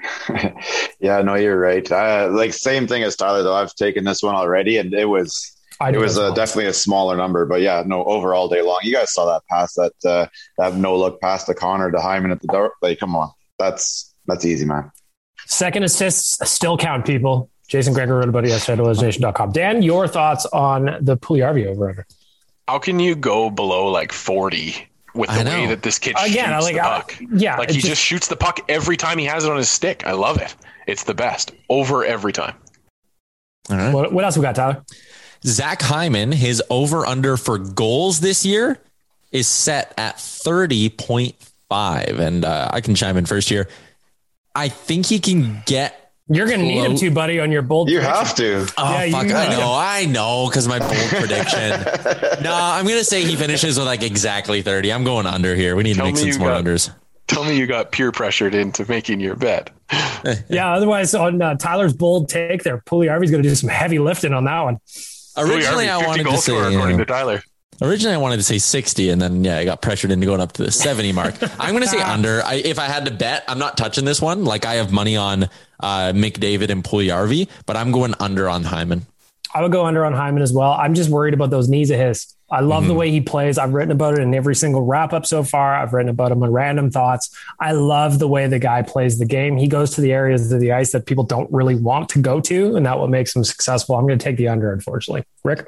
Yeah, no, you're right. Uh, like same thing as Tyler, though. I've taken this one already, and it was it was uh, definitely a smaller number. But yeah, no, over all day long. You guys saw that pass, that uh, that no look pass to Connor to Hyman at the door. Like, come on, that's that's easy, man. Second assists still count, people. Jason Gregor wrote about it yesterday at Nation dot com. Dan, your thoughts on the Puljujärvi over under? How can you go below like forty with the way that this kid Again, shoots like, the puck? I, yeah, like he just, just shoots the puck every time he has it on his stick. I love it. It's the best. Over every time. All right. What, what else we got, Tyler? Zach Hyman, his over under for goals this year is set at thirty point five. And uh, I can chime in first here. I think he can get. You're going to need him to, buddy, on your bold You prediction. have to. Oh, yeah, fuck. You I know. I know. Because my bold prediction. No, I'm going to say he finishes with like exactly thirty. I'm going under here. We need Tell to make me some you more got- unders. Tell me you got peer pressured into making your bet. Yeah, otherwise on uh, Tyler's bold take there, Puljujärvi's going to do some heavy lifting on that one. Originally, I wanted to say, according uh, to Tyler. originally I wanted to say sixty, and then yeah, I got pressured into going up to the seventy mark. I'm going to say under. I, if I had to bet, I'm not touching this one. Like I have money on uh, McDavid and Puljujärvi, but I'm going under on Hyman. I would go under on Hyman as well. I'm just worried about those knees of his. I love Mm-hmm. the way he plays. I've written about it in every single wrap up so far. I've written about him on Random Thoughts. I love the way the guy plays the game. He goes to the areas of the ice that people don't really want to go to, and that's what makes him successful. I'm going to take the under, unfortunately. Rick?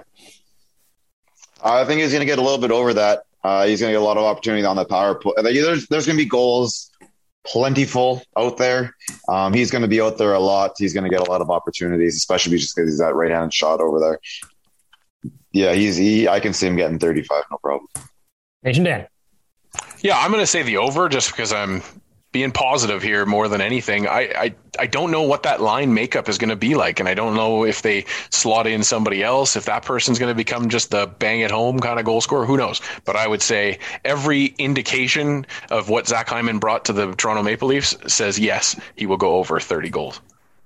I think he's going to get a little bit over that. Uh, he's going to get a lot of opportunity on the power play. There's, there's going to be goals plentiful out there. Um, he's going to be out there a lot. He's going to get a lot of opportunities, especially just because he's that right-handed shot over there. Yeah, he's he. I can see him getting thirty-five, no problem. Nation Dan. Yeah, I'm going to say the over just because I'm being positive here more than anything. I, I, I don't know what that line makeup is going to be like, and I don't know if they slot in somebody else, if that person's going to become just the bang at home kind of goal scorer. Who knows? But I would say every indication of what Zach Hyman brought to the Toronto Maple Leafs says yes, he will go over thirty goals.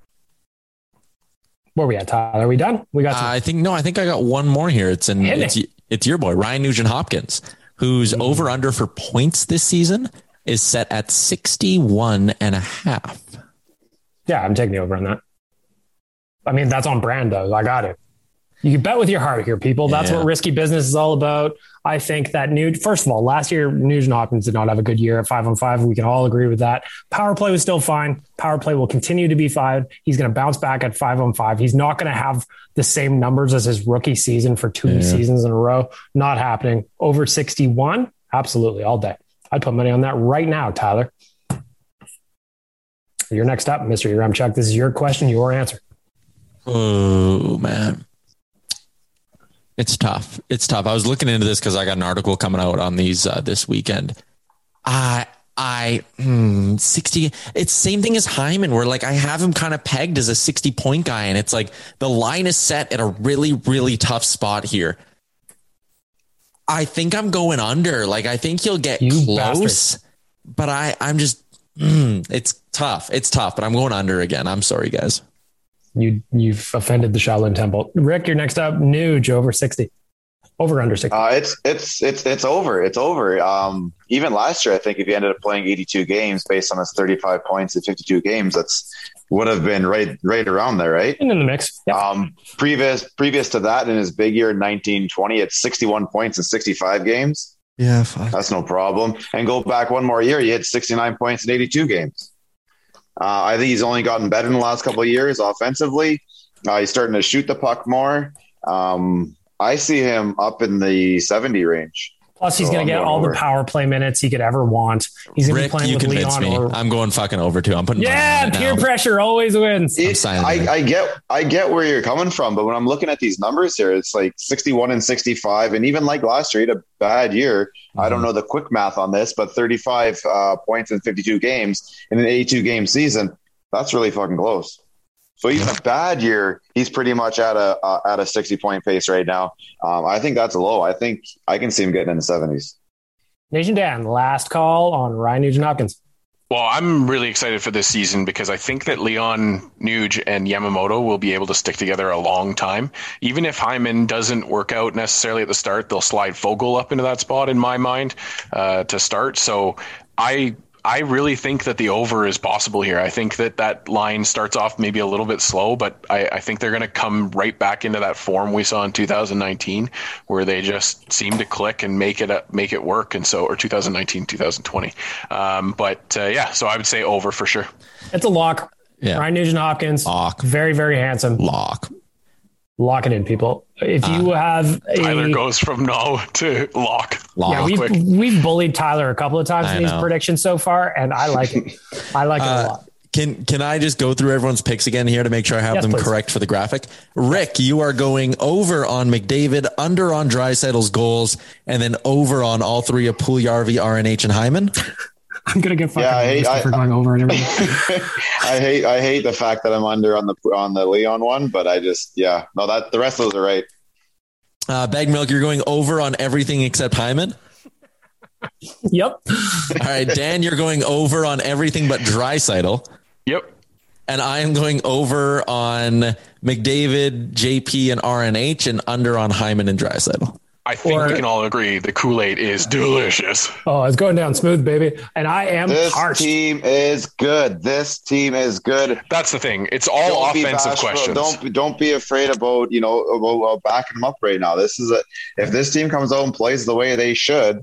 Where are we at, Tyler? Are we done? We got some- Uh, I think no. I think I got one more here. It's in. Hit It's, it. it's your boy Ryan Nugent Hopkins, whose Mm-hmm. over under for points this season is set at sixty-one and a half. Yeah, I'm taking the over on that. I mean, that's on brand, though. I got it. You can bet with your heart here, people. That's Yeah. what risky business is all about. I think that new, first of all, last year, Nugent Hopkins did not have a good year at five on five. We can all agree with that. Power play was still fine. Power play will continue to be fine. He's going to bounce back at five on five. He's not going to have the same numbers as his rookie season for two Yeah. seasons in a row. Not happening. Over sixty-one? Absolutely. All day. I'd put money on that right now, Tyler. You're next up, Mister Yaremchuk. This is your question, your answer. Oh man, it's tough. It's tough. I was looking into this because I got an article coming out on these uh, this weekend. I I hmm, sixty. It's same thing as Hyman, where like I have him kind of pegged as a sixty point guy, and it's like the line is set at a really really tough spot here. I think I'm going under. Like I think he'll get You close, bastard. but I I'm just mm, it's tough. It's tough, but I'm going under again. I'm sorry, guys. You, you've offended the Shaolin Temple. Rick, you're next up. Nuge, over sixty. Over under sixty. Uh, it's it's it's it's over. It's over. Um, even last year, I think if he ended up playing eighty-two games based on his thirty-five points in fifty-two games, that's would have been right right around there, right? And in the mix. Yep. Um, previous previous to that, in his big year, nineteen twenty, at sixty-one points in sixty-five games. Yeah, fuck. That's no problem. And go back one more year, you hit sixty-nine points in eighty-two games. Uh, I think he's only gotten better in the last couple of years offensively. Uh, he's starting to shoot the puck more. Um, I see him up in the seventy range. Plus, he's so going to get all over. the power play minutes he could ever want. He's going to be playing you with convince Leon. me. Or... I'm going fucking over too. I'm putting yeah, peer now. pressure always wins. It, I, I get, I get where you're coming from, but when I'm looking at these numbers here, it's like sixty-one and sixty-five, and even like last year, he had a bad year. Mm-hmm. I don't know the quick math on this, but thirty-five uh, points in fifty-two games in an eighty-two game season. That's really fucking close. So even a bad year, he's pretty much at a uh, at a sixty point pace right now. Um, I think that's low. I think I can see him getting in the seventies. Nation Dan, last call on Ryan Nugent-Hopkins. Well, I'm really excited for this season because I think that Leon, Nuge, and Yamamoto will be able to stick together a long time. Even if Hyman doesn't work out necessarily at the start, they'll slide Fogle up into that spot in my mind uh, to start. So I I really think that the over is possible here. I think that that line starts off maybe a little bit slow, but I, I think they're going to come right back into that form we saw in two thousand nineteen, where they just seem to click and make it make it work. And so, or two thousand nineteen, two thousand twenty. Um, but uh, yeah, so I would say over for sure. It's a lock. Yeah. Ryan Nugent-Hopkins, lock. Very, very handsome. Lock. Lock it in, people. If you uh, have a, Tyler goes from no to lock. lock. Yeah, we've Quick. we've bullied Tyler a couple of times I in these know. predictions so far, and I like it. I like it Uh, a lot. Can can I just go through everyone's picks again here to make sure I have Yes, them please. correct for the graphic? Rick, you are going over on McDavid, under on Draisaitl's goals, and then over on all three of Puljujarvi, R N H, and Hyman. I'm gonna get fucking Yeah, I hate- I- for going over and everything. I hate I hate the fact that I'm under on the on the Leon one, but I just yeah no that the rest of those are right. Uh, Bag Milk, you're going over on everything except Hyman. Yep. All right, Dan, you're going over on everything but Draisaitl. Yep. And I am going over on McDavid, J P, and R N H, and under on Hyman and Draisaitl. I think Or- we can all agree the Kool-Aid is delicious. Oh, it's going down smooth, baby. And I am This parched. team is good. This team is good. That's the thing. It's all Don't be offensive bashful. questions. Don't don't be afraid about you know about, about backing them up right now. This is a if this team comes out and plays the way they should,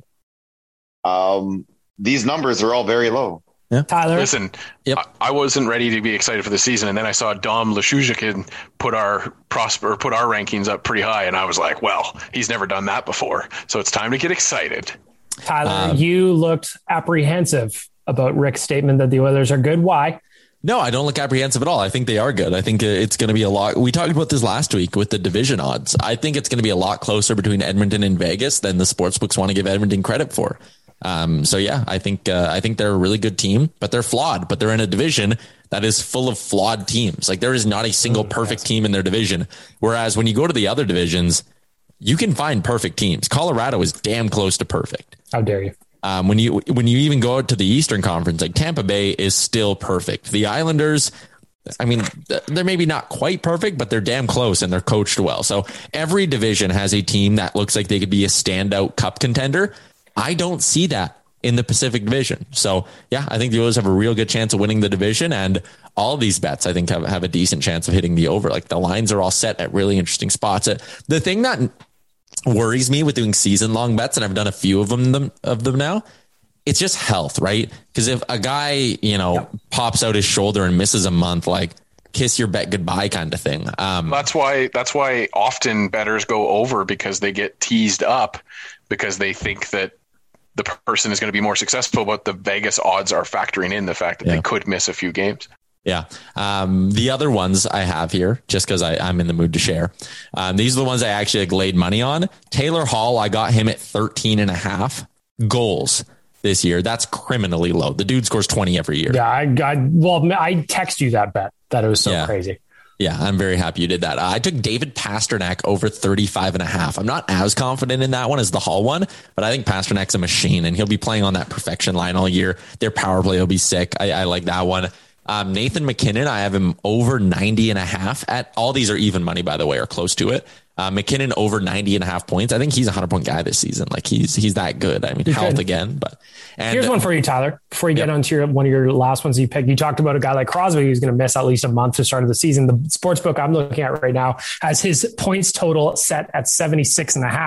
um, these numbers are all very low. Tyler. Listen, Yep. I, I wasn't ready to be excited for the season, and then I saw Dom Luszczyk put our prosper put our rankings up pretty high, and I was like, "Well, he's never done that before, so it's time to get excited." Tyler, Um, you looked apprehensive about Rick's statement that the Oilers are good. Why? No, I don't look apprehensive at all. I think they are good. I think uh, it's going to be a lot. We talked about this last week with the division odds. I think it's going to be a lot closer between Edmonton and Vegas than the sportsbooks want to give Edmonton credit for. Um, so yeah, I think uh, I think they're a really good team, but they're flawed. But they're in a division that is full of flawed teams. Like there is not a single perfect team in their division. Whereas when you go to the other divisions, you can find perfect teams. Colorado is damn close to perfect. How dare you? Um, when you when you even go out to the Eastern Conference, like Tampa Bay is still perfect. The Islanders, I mean, they're maybe not quite perfect, but they're damn close and they're coached well. So every division has a team that looks like they could be a standout cup contender. I don't see that in the Pacific Division. So yeah, I think the Oilers have a real good chance of winning the division, and all these bets I think have, have a decent chance of hitting the over. Like the lines are all set at really interesting spots. Uh, The thing that worries me with doing season long bets, and I've done a few of them, them of them now, it's just health, right? Because if a guy, you know, yep. pops out his shoulder and misses a month, like kiss your bet goodbye kind of thing. Um, that's why that's why often bettors go over, because they get teased up because they think that the person is going to be more successful, but the Vegas odds are factoring in the fact that yeah. they could miss a few games. Yeah. Um, the other ones I have here, just because I'm in the mood to share. Um, these are the ones I actually like, laid money on. Taylor Hall, I got him at thirteen and a half goals this year. That's criminally low. The dude scores twenty every year. Yeah. I, I well, I text you that bet that it was so yeah. crazy. Yeah, I'm very happy you did that. Uh, I took David Pastrnak over thirty-five and a half. I'm not as confident in that one as the Hall one, but I think Pasternak's a machine and he'll be playing on that perfection line all year. Their power play will be sick. I, I like that one. Um, Nathan McKinnon, I have him over ninety and a half at all. These are even money, by the way, or close to it. Uh, McKinnon over ninety and a half points. I think he's a hundred point guy this season. Like he's, he's that good. I mean, You're health good. again, but and here's one for you, Tyler, before you get yep. onto your, one of your last ones you picked. You talked about a guy like Crosby who's going to miss at least a month to start of the season. The sports book I'm looking at right now has his points total set at seventy-six and a half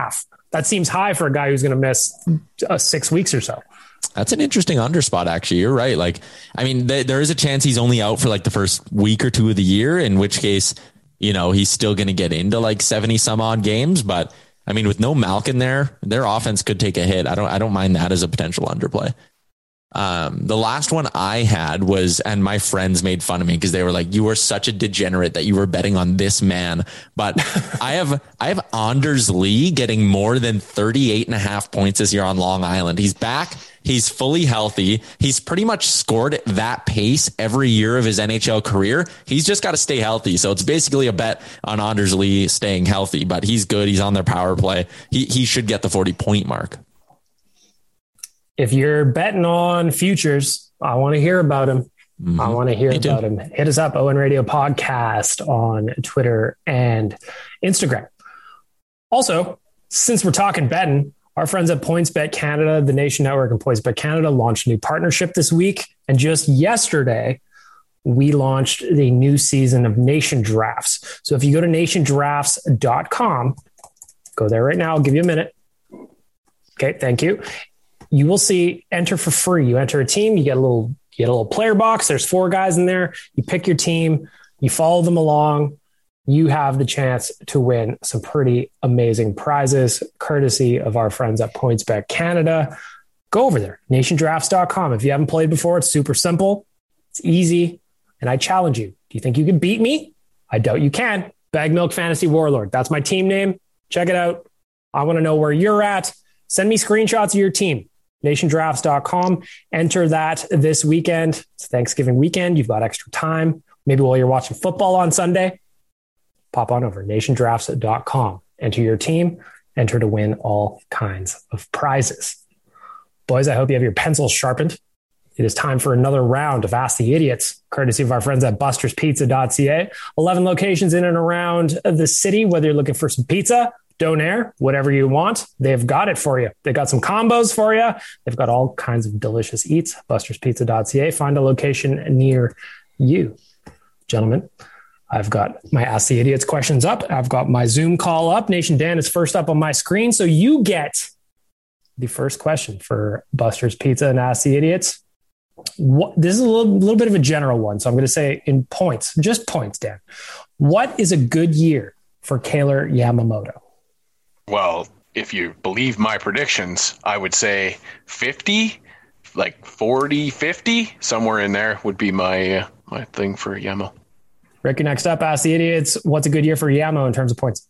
That seems high for a guy who's going to miss uh, six weeks or so. That's an interesting underspot, actually. You're right. Like, I mean, th- there is a chance he's only out for like the first week or two of the year, in which case, you know, he's still going to get into like seventy some odd games. But I mean, with no Malkin there, their offense could take a hit. I don't, I don't mind that as a potential underplay. Um, the last one I had was, and my friends made fun of me because they were like, you were such a degenerate that you were betting on this man. But I have, I have Anders Lee getting more than thirty-eight and a half points this year on Long Island. He's back. He's fully healthy. He's pretty much scored at that pace every year of his N H L career. He's just got to stay healthy. So it's basically a bet on Anders Lee staying healthy, but he's good. He's on their power play. He, he should get the forty point mark. If you're betting on futures, I want to hear about him. Mm-hmm. I want to hear about him. Hit us up, Owen Radio Podcast on Twitter and Instagram. Also, since we're talking betting, our friends at PointsBet Canada, the Nation Network and PointsBet Canada launched a new partnership this week. And just yesterday, we launched the new season of Nation Drafts. So if you go to nation drafts dot com, go there right now. I'll give you a minute. Okay, thank you. You will see enter for free. You enter a team, you get a little, you get a little player box. There's four guys in there. You pick your team, you follow them along. You have the chance to win some pretty amazing prizes, courtesy of our friends at PointsBet Canada. Go over there, nation drafts dot com. If you haven't played before, it's super simple. It's easy. And I challenge you. Do you think you can beat me? I doubt you can. Bag Milk Fantasy Warlord. That's my team name. Check it out. I want to know where you're at. Send me screenshots of your team. nation drafts dot com. Enter that this weekend. It's Thanksgiving weekend. You've got extra time. Maybe while you're watching football on Sunday, pop on over, nation drafts dot com. Enter your team. Enter to win all kinds of prizes. Boys, I hope you have your pencils sharpened. It is time for another round of Ask the Idiots, courtesy of our friends at busters pizza dot c a. eleven locations in and around the city. Whether you're looking for some pizza, donair, whatever you want, they've got it for you. They've got some combos for you. They've got all kinds of delicious eats. busters pizza dot c a. Find a location near you. Gentlemen, I've got my Ask the Idiots questions up. I've got my Zoom call up. Nation Dan is first up on my screen. So you get the first question for Buster's Pizza and Ask the Idiots. What, this is a little, little bit of a general one. So I'm going to say in points, just points, Dan. What is a good year for Kailer Yamamoto? Well, if you believe my predictions, I would say fifty, like forty, fifty, somewhere in there would be my uh, my thing for Yamo. Rick, next up, Ask the Idiots. What's a good year for Yamo in terms of points?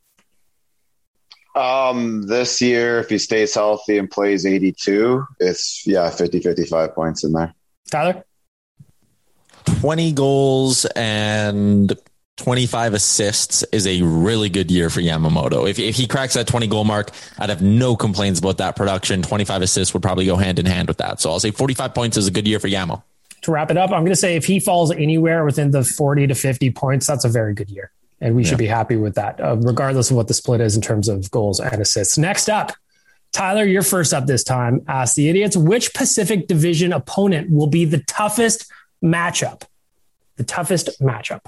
Um, this year, if he stays healthy and plays eighty-two, it's, yeah, fifty, fifty-five points in there. Tyler? twenty goals and twenty-five assists is a really good year for Yamamoto. If, if he cracks that twenty goal mark, I'd have no complaints about that production. twenty-five assists would probably go hand in hand with that. So I'll say forty-five points is a good year for Yamo. To wrap it up, I'm going to say if he falls anywhere within the forty to fifty points, that's a very good year. And we yeah. should be happy with that, uh, regardless of what the split is in terms of goals and assists. Next up, Tyler, you're first up this time. Ask the Idiots. Which Pacific Division opponent will be the toughest matchup? The toughest matchup.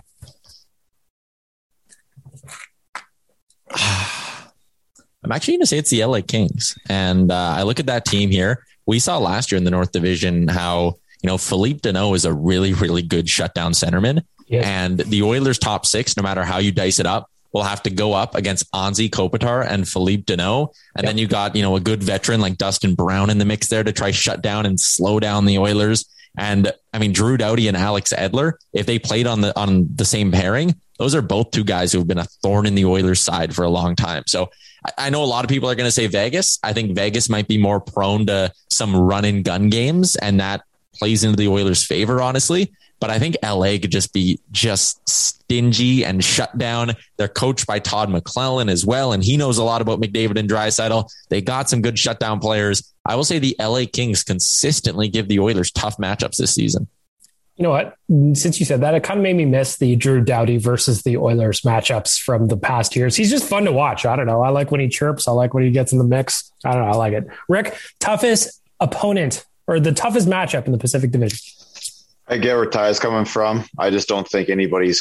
I'm actually going to say it's the L A Kings. And uh, I look at that team here. We saw last year in the North Division how, you know, Philippe Deneau is a really, really good shutdown centerman. Yes. And the Oilers top six, no matter how you dice it up, will have to go up against Anze Kopitar and Philippe Deneau. And yep. then you got, you know, a good veteran like Dustin Brown in the mix there to try shut down and slow down the Oilers. And I mean, Drew Doughty and Alex Edler, if they played on the, on the same pairing, those are both two guys who have been a thorn in the Oilers side for a long time. So I know a lot of people are going to say Vegas. I think Vegas might be more prone to some run and gun games, and that plays into the Oilers' favor, honestly. But I think L A could just be just stingy and shut down. They're coached by Todd McClellan as well, and he knows a lot about McDavid and Draisaitl. They got some good shutdown players. I will say the L A Kings consistently give the Oilers tough matchups this season. You know what? Since you said that, it kind of made me miss the Drew Doughty versus the Oilers matchups from the past years. He's just fun to watch. I don't know. I like when he chirps. I like when he gets in the mix. I don't know. I like it. Rick, toughest opponent or the toughest matchup in the Pacific Division? I get where Ty's coming from. I just don't think anybody's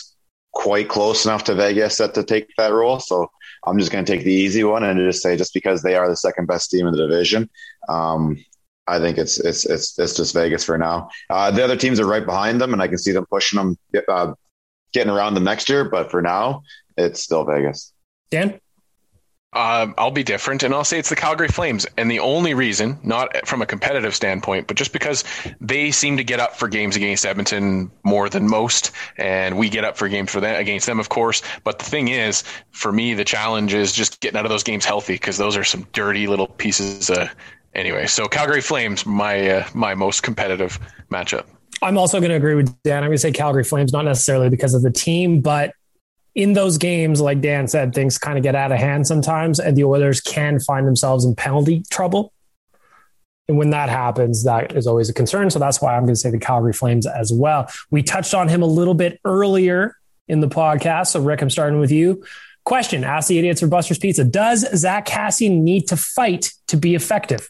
quite close enough to Vegas set to take that role. So I'm just going to take the easy one and just say, just because they are the second best team in the division, um, I think it's, it's, it's, it's just Vegas for now. Uh, the other teams are right behind them, and I can see them pushing them, uh, getting around them next year. But for now, it's still Vegas. Dan? Um, I'll be different, and I'll say it's the Calgary Flames. And the only reason, not from a competitive standpoint, but just because they seem to get up for games against Edmonton more than most, and we get up for games for them against them, of course. But the thing is, for me, the challenge is just getting out of those games healthy, because those are some dirty little pieces. Uh, anyway, so Calgary Flames, my uh, my most competitive matchup. I'm also going to agree with Dan. I'm going to say Calgary Flames, not necessarily because of the team, but in those games, like Dan said, things kind of get out of hand sometimes, and the Oilers can find themselves in penalty trouble. And when that happens, that is always a concern. So that's why I'm going to say the Calgary Flames as well. We touched on him a little bit earlier in the podcast. So Rick, I'm starting with you. Question, ask the idiots for Buster's Pizza. Does Zach Kassian need to fight to be effective?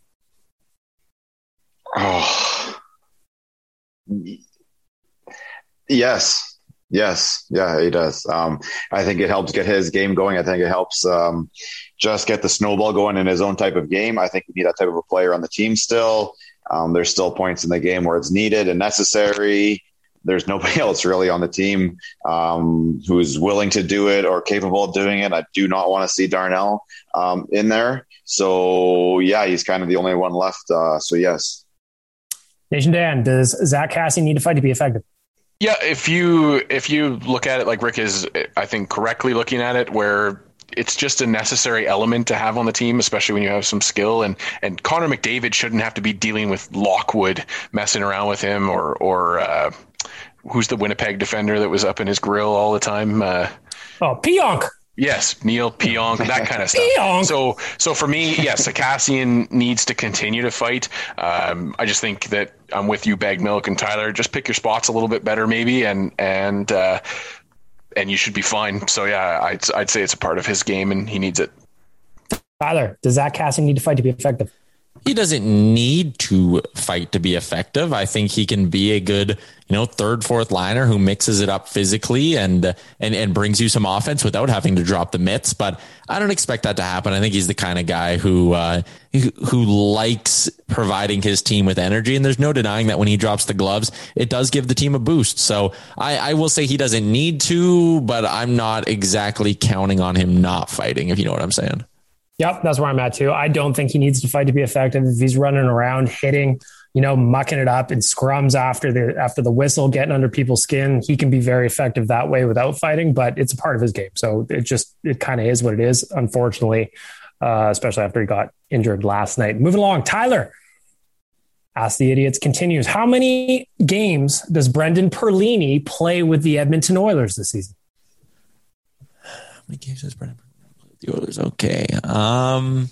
Oh, yes. Yes. Yeah, he does. Um, I think it helps get his game going. I think it helps um, just get the snowball going in his own type of game. I think we need that type of a player on the team still. Um, there's still points in the game where it's needed and necessary. There's nobody else really on the team um, who's willing to do it or capable of doing it. I do not want to see Darnell um, in there. So, yeah, he's kind of the only one left. Uh, so, yes. Nation Dan, does Zach Kassian need to fight to be effective? Yeah, if you if you look at it like Rick is, I think, correctly looking at it, where it's just a necessary element to have on the team, especially when you have some skill. And and Connor McDavid shouldn't have to be dealing with Lockwood messing around with him, or or uh, who's the Winnipeg defender that was up in his grill all the time? Uh, oh, Pionk. Yes, Neil Pionk, that kind of stuff. Pionk. So, so for me, yes, Kassian needs to continue to fight. Um, I just think that I'm with you, Bag Milk and Tyler. Just pick your spots a little bit better, maybe, and and uh, and you should be fine. So, yeah, I'd I'd say it's a part of his game, and he needs it. Tyler, does Zach Kassian need to fight to be effective? He doesn't need to fight to be effective. I think he can be a good, you know, third, fourth liner who mixes it up physically and and and brings you some offense without having to drop the mitts. But I don't expect that to happen. I think he's the kind of guy who uh, who, who likes providing his team with energy. And there's no denying that when he drops the gloves, it does give the team a boost. So I, I will say he doesn't need to, but I'm not exactly counting on him not fighting, if you know what I'm saying. Yep, that's where I'm at too. I don't think he needs to fight to be effective. If he's running around, hitting, you know, mucking it up in scrums after the after the whistle, getting under people's skin, he can be very effective that way without fighting. But it's a part of his game, so it just it kind of is what it is. Unfortunately, uh, especially after he got injured last night. Moving along, Tyler. Ask the Idiots continues. How many games does Brendan Perlini play with the Edmonton Oilers this season? How many games does Brendan? The Oilers, okay. Um,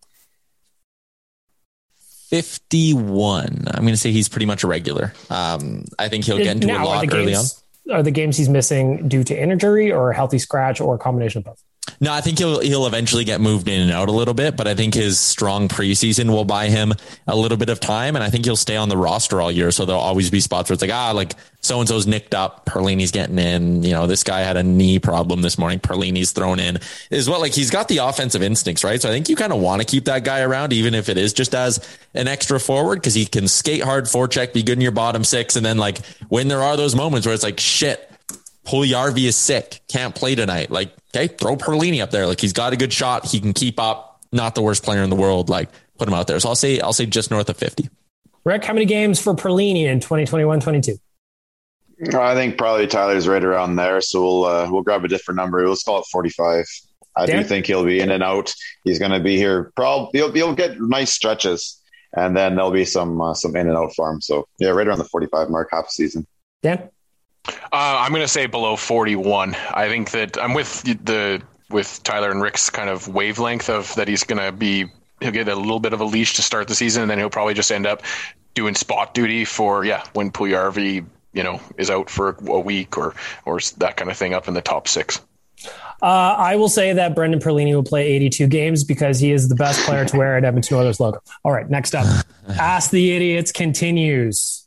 fifty-one. I'm going to say he's pretty much a regular. Um, I think he'll get into now, a lot early games, on. Are the games he's missing due to injury or healthy scratch or a combination of both? No, I think he'll he'll eventually get moved in and out a little bit, but I think his strong preseason will buy him a little bit of time, and I think he'll stay on the roster all year. So there'll always be spots where it's like, ah, like so and so's nicked up, Perlini's getting in. You know, this guy had a knee problem this morning, Perlini's thrown in. Is what like he's got the offensive instincts, right? So I think you kind of want to keep that guy around, even if it is just as an extra forward, because he can skate hard, forecheck, be good in your bottom six, and then like when there are those moments where it's like shit. Puljujarvi is sick, can't play tonight. Like, okay, throw Perlini up there. Like, he's got a good shot. He can keep up. Not the worst player in the world. Like, put him out there. So I'll say, I'll say just north of fifty. Rick, how many games for Perlini in twenty twenty-one twenty-two? I think probably Tyler's right around there. So we'll uh, we'll grab a different number. Let's call it forty-five. I Dan? do think he'll be in and out. He's going to be here. Probably he'll, he'll get nice stretches, and then there'll be some uh, some in and out for him. So yeah, right around the forty-five mark, half a season. Dan? Uh, I'm going to say below forty-one. I think that I'm with the with Tyler and Rick's kind of wavelength of that he's going to be he'll get a little bit of a leash to start the season, and then he'll probably just end up doing spot duty for yeah when Puljujarvi you know is out for a week or or that kind of thing up in the top six. Uh, I will say that Brendan Perlini will play eighty-two games because he is the best player to wear an Edmonton Oilers logo. All right, next up, Ask the Idiots continues.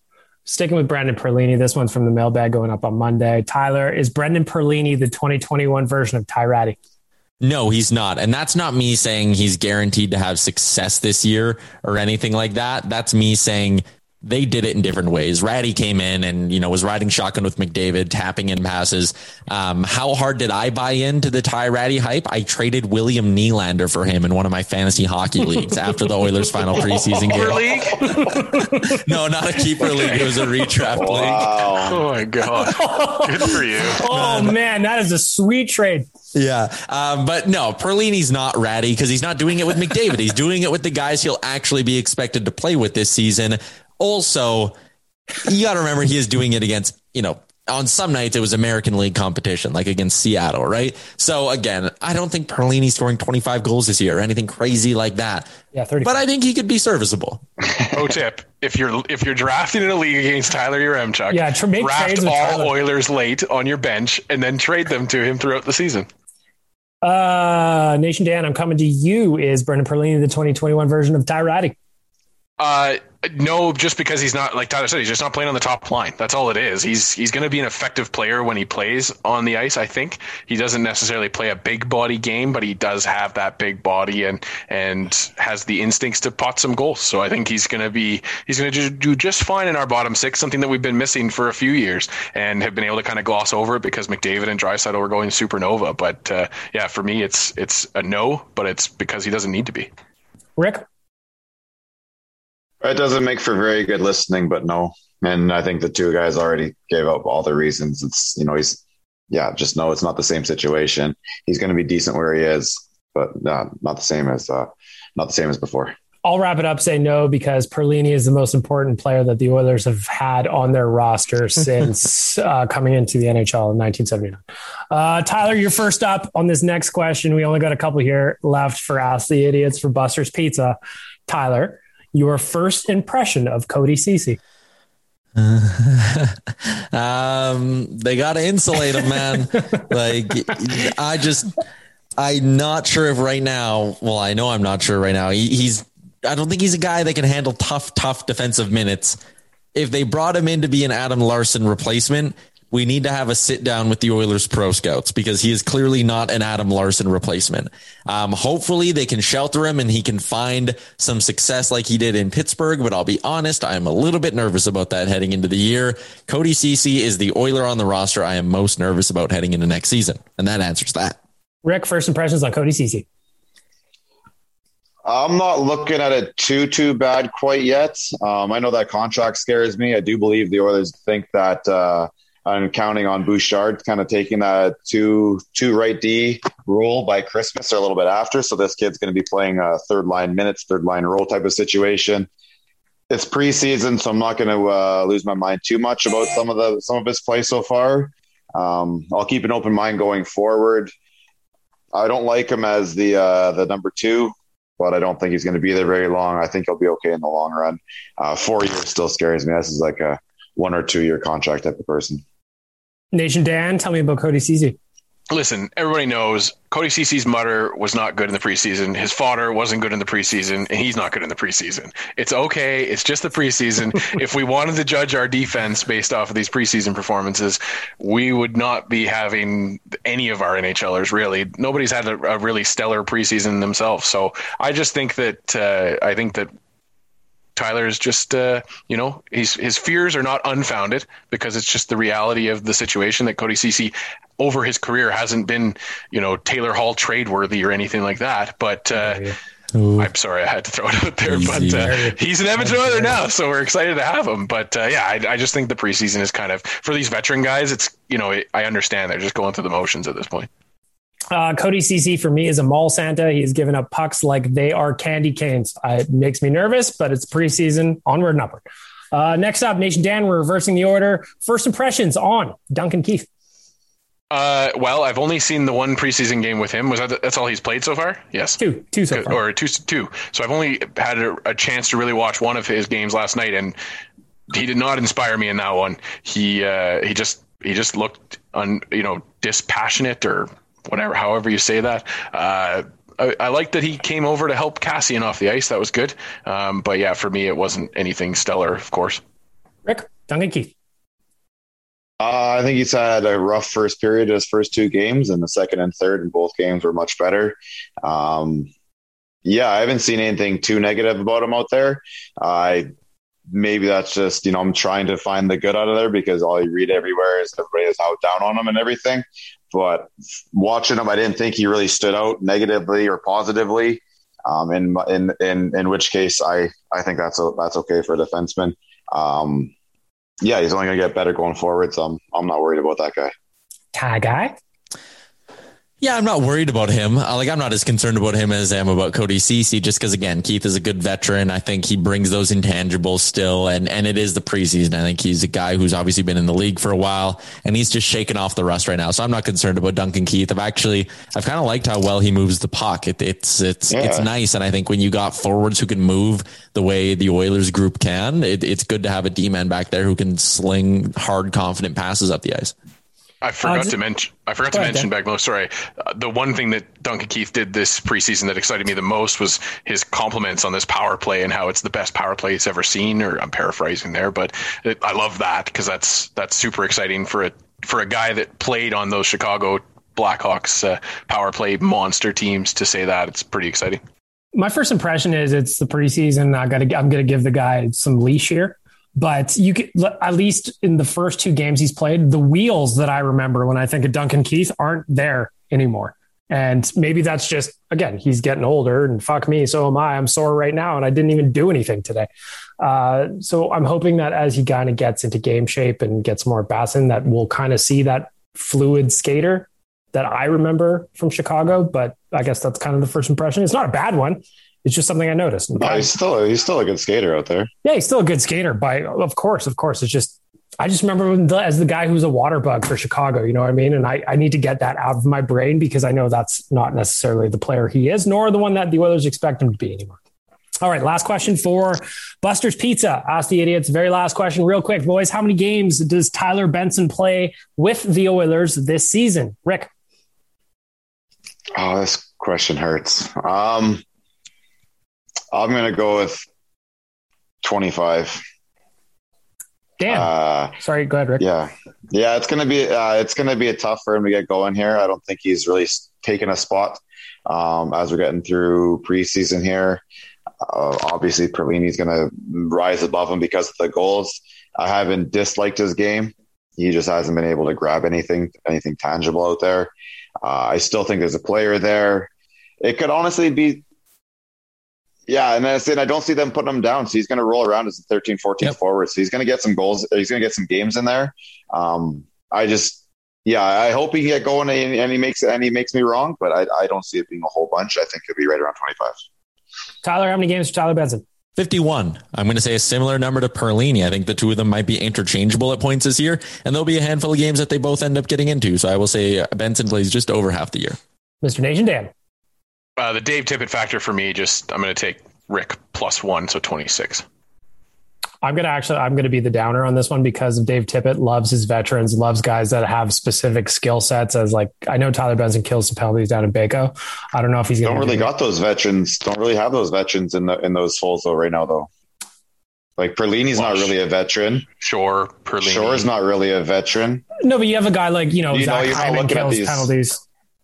Sticking with Brendan Perlini, this one's from the mailbag going up on Monday. Tyler, is Brendan Perlini the twenty twenty-one version of Ty Ratty? No, he's not. And that's not me saying he's guaranteed to have success this year or anything like that. That's me saying they did it in different ways. Ratty came in and, you know, was riding shotgun with McDavid, tapping in passes. Um, how hard did I buy into the Ty Ratty hype? I traded William Nylander for him in one of my fantasy hockey leagues after the Oilers' final preseason game. League? No, not a keeper league. It was a redraft wow. league. Oh my God. Good for you. Oh man, that is a sweet trade. Yeah. Um, but no, Perlini's not Ratty because he's not doing it with McDavid. He's doing it with the guys he'll actually be expected to play with this season. Also, you got to remember he is doing it against, you know, on some nights it was American League competition, like against Seattle, right? So again, I don't think Perlini's scoring twenty-five goals this year or anything crazy like that. Yeah, thirty. But I think he could be serviceable. Pro tip: if you're if you're drafting in a league against Tyler Yaremchuk, yeah, tr- make draft trades all with Tyler. Oilers late on your bench and then trade them to him throughout the season. Uh, Nation Dan, I'm coming to you. Is Brendan Perlini the twenty twenty-one version of Ty Ratty? Uh, no, just because he's not, like Tyler said, he's just not playing on the top line. That's all it is. He's he's going to be an effective player when he plays on the ice. I think he doesn't necessarily play a big body game, but he does have that big body and and has the instincts to pot some goals. So I think he's going to be he's going to do just fine in our bottom six, something that we've been missing for a few years and have been able to kind of gloss over it because McDavid and Draisaitl were going supernova. But uh, yeah, for me, it's it's a no, but it's because he doesn't need to be. Rick? It doesn't make for very good listening, but no. And I think the two guys already gave up all the reasons. It's, you know, he's, yeah, just no, it's not the same situation. He's going to be decent where he is, but uh, not the same as, uh, not the same as before. I'll wrap it up, say no, because Perlini is the most important player that the Oilers have had on their roster since uh, coming into the N H L in nineteen seventy-nine. Uh, Tyler, you're first up on this next question. We only got a couple here left for Ask the Idiots for Buster's Pizza. Tyler, your first impression of Cody Ceci? um, they got to insulate him, man. Like, I just, I'm not sure if right now, well, I know I'm not sure right now. He, he's, I don't think he's a guy that can handle tough, tough defensive minutes. If they brought him in to be an Adam Larson replacement, we need to have a sit down with the Oilers pro scouts because he is clearly not an Adam Larson replacement. Um, hopefully they can shelter him and he can find some success like he did in Pittsburgh. But I'll be honest, I'm a little bit nervous about that heading into the year. Cody Ceci is the Oiler on the roster I am most nervous about heading into next season. And that answers that. Rick, first impressions on Cody Ceci? I'm not looking at it too, too bad quite yet. Um, I know that contract scares me. I do believe the Oilers think that, uh, I'm counting on Bouchard kind of taking that two two right D role by Christmas or a little bit after. So this kid's going to be playing a third line minutes, third line role type of situation. It's preseason, so I'm not going to uh, lose my mind too much about some of the some of his play so far. Um, I'll keep an open mind going forward. I don't like him as the uh, the number two, but I don't think he's going to be there very long. I think he'll be okay in the long run. Uh, four years still scares me. This is like a one or two year contract type of person. Nation Dan, tell me about Cody Ceci. Listen, everybody knows Cody Ceci's mutter was not good in the preseason. His fodder wasn't good in the preseason, and he's not good in the preseason. It's okay. It's just the preseason. If we wanted to judge our defense based off of these preseason performances, we would not be having any of our NHLers, really. Nobody's had a, a really stellar preseason themselves. So I just think that uh, I think that Tyler's just, uh, you know, he's, his fears are not unfounded because it's just the reality of the situation that Cody Ceci over his career hasn't been, you know, Taylor Hall trade worthy or anything like that. But uh, I'm sorry, I had to throw it out there, Easy. but uh, he's an Edmonton Oiler now, so we're excited to have him. But uh, yeah, I, I just think the preseason is kind of, for these veteran guys, it's, you know, it, I understand they're just going through the motions at this point. Uh, Cody Ceci for me is a mall Santa. He has given up pucks like they are candy canes. Uh, it makes me nervous, but it's preseason. Onward and upward. Uh, next up, Nation Dan, we're reversing the order. First impressions on Duncan Keith. Uh, well, I've only seen the one preseason game with him. Was that that's all he's played so far? Yes, two, two so far, or two, two. So I've only had a, a chance to really watch one of his games last night, and he did not inspire me in that one. He uh, he just he just looked un, you know dispassionate or whatever, however you say that. Uh, I, I like that he came over to help Cassian off the ice. That was good. Um, but yeah, for me, it wasn't anything stellar, of course. Rick? Duncan Keith. Uh, I think he's had a rough first period his first two games, and the second and third in both games were much better. Um, yeah, I haven't seen anything too negative about him out there. I maybe that's just, you know, I'm trying to find the good out of there because all you read everywhere is everybody is out down on him and everything. But watching him, I didn't think he really stood out negatively or positively. Um, in in in in which case, I I think that's a, that's okay for a defenseman. Um, yeah, he's only going to get better going forward, so I'm I'm not worried about that guy. Tie guy. Yeah, I'm not worried about him. Like, I'm not as concerned about him as I am about Cody Ceci, just because, again, Keith is a good veteran. I think he brings those intangibles still, and, and it is the preseason. I think he's a guy who's obviously been in the league for a while, and he's just shaking off the rust right now. So I'm not concerned about Duncan Keith. I've actually, I've kind of liked how well he moves the puck. It, it's it's yeah. it's nice, and I think when you got forwards who can move the way the Oilers group can, it, it's good to have a D-man back there who can sling hard, confident passes up the ice. I forgot uh, to mention. I forgot to ahead, mention back. Sorry, uh, the one thing that Duncan Keith did this preseason that excited me the most was his compliments on this power play and how it's the best power play he's ever seen. Or I'm paraphrasing there, but it, I love that because that's that's super exciting for a for a guy that played on those Chicago Blackhawks uh, power play monster teams to say that. It's pretty exciting. My first impression is it's the preseason. I got to. I'm going to give the guy some leash here. But you could, at least in the first two games he's played, the wheels that I remember when I think of Duncan Keith aren't there anymore. And maybe that's just, again, he's getting older and fuck me, so am I. I'm sore right now and I didn't even do anything today. Uh, so I'm hoping that as he kind of gets into game shape and gets more bats in, that we'll kind of see that fluid skater that I remember from Chicago. But I guess that's kind of the first impression. It's not a bad one. It's just something I noticed. No, he's still he's still a good skater out there. Yeah, he's still a good skater. By of course, of course. It's just I just remember as the guy who's a water bug for Chicago. You know what I mean? And I, I need to get that out of my brain because I know that's not necessarily the player he is, nor the one that the Oilers expect him to be anymore. All right, last question for Buster's Pizza. Ask the Idiots. Very last question, real quick, boys. How many games does Tyler Benson play with the Oilers this season? Rick. Oh, this question hurts. Um. I'm going to go with twenty-five. Damn. Uh, Sorry, go ahead, Rick. Yeah. Yeah, it's going to be uh, it's going to be a tough for him to get going here. I don't think he's really taken a spot um, as we're getting through preseason here. Uh, obviously, Perlini's going to rise above him because of the goals. I haven't disliked his game. He just hasn't been able to grab anything, anything tangible out there. Uh, I still think there's a player there. It could honestly be Yeah, and then I don't see them putting him down. So he's going to roll around as a thirteen, fourteen yep. forward. So he's going to get some goals. He's going to get some games in there. Um, I just, yeah, I hope he can get going and, and he makes and he makes me wrong, but I, I don't see it being a whole bunch. I think it'll be right around twenty-five. Tyler, how many games for Tyler Benson? fifty-one. I'm going to say a similar number to Perlini. I think the two of them might be interchangeable at points this year, and there'll be a handful of games that they both end up getting into. So I will say Benson plays just over half the year. Mister Nation Dan. Uh, the Dave Tippett factor for me, just I'm going to take Rick plus one, so twenty-six. I'm going to actually, I'm going to be the downer on this one because of Dave Tippett loves his veterans, loves guys that have specific skill sets as like, I know Tyler Benson kills some penalties down in Baco. I don't know if he's going to don't really got those veterans. Don't really have those veterans in the, in those holes though right now though. Like Perlini's well, not really a veteran. Sure. Perlini. Shore's not really a veteran. No, but you have a guy like, you know, you Zach know, Hyman kills penalties.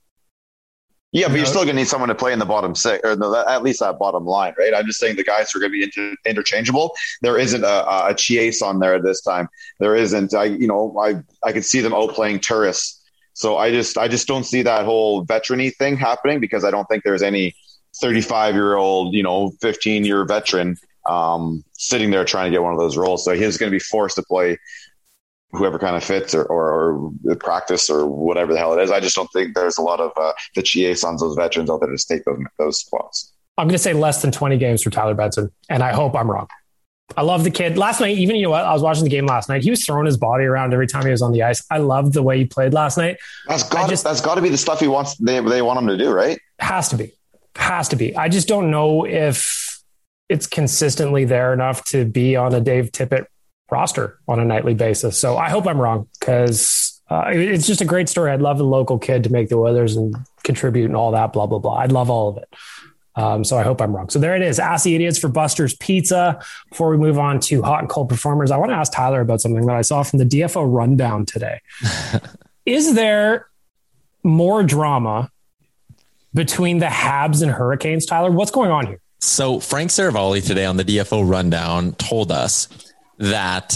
Yeah, but you're still going to need someone to play in the bottom six, or the, at least that bottom line, right? I'm just saying the guys who are going to be inter- interchangeable. There isn't a, a Chies on there this time. There isn't. I, you know, I I could see them outplaying Turris. So I just I just don't see that whole veteran-y thing happening because I don't think there's any thirty-five year old, you know, fifteen year veteran um, sitting there trying to get one of those roles. So he's going to be forced to play whoever kind of fits or, or, or practice or whatever the hell it is. I just don't think there's a lot of uh, the Chiesons, those veterans out there to take those, those spots. I'm going to say less than twenty games for Tyler Benson, and I hope I'm wrong. I love the kid. Last night, even, you know what, I was watching the game last night. He was throwing his body around every time he was on the ice. I loved the way he played last night. That's got just, that's got to be the stuff he wants. They, they want him to do, right? Has to be. Has to be. I just don't know if it's consistently there enough to be on a Dave Tippett roster on a nightly basis. So I hope I'm wrong because uh, it's just a great story. I'd love the local kid to make the Oilers and contribute and all that, blah, blah, blah. I'd love all of it. Um, so I hope I'm wrong. So there it is. Ask the Idiots for Buster's Pizza. Before we move on to hot and cold performers, I want to ask Tyler about something that I saw from the D F O rundown today. Is there more drama between the Habs and Hurricanes, Tyler? What's going on here? So Frank Saravalli today on the D F O rundown told us that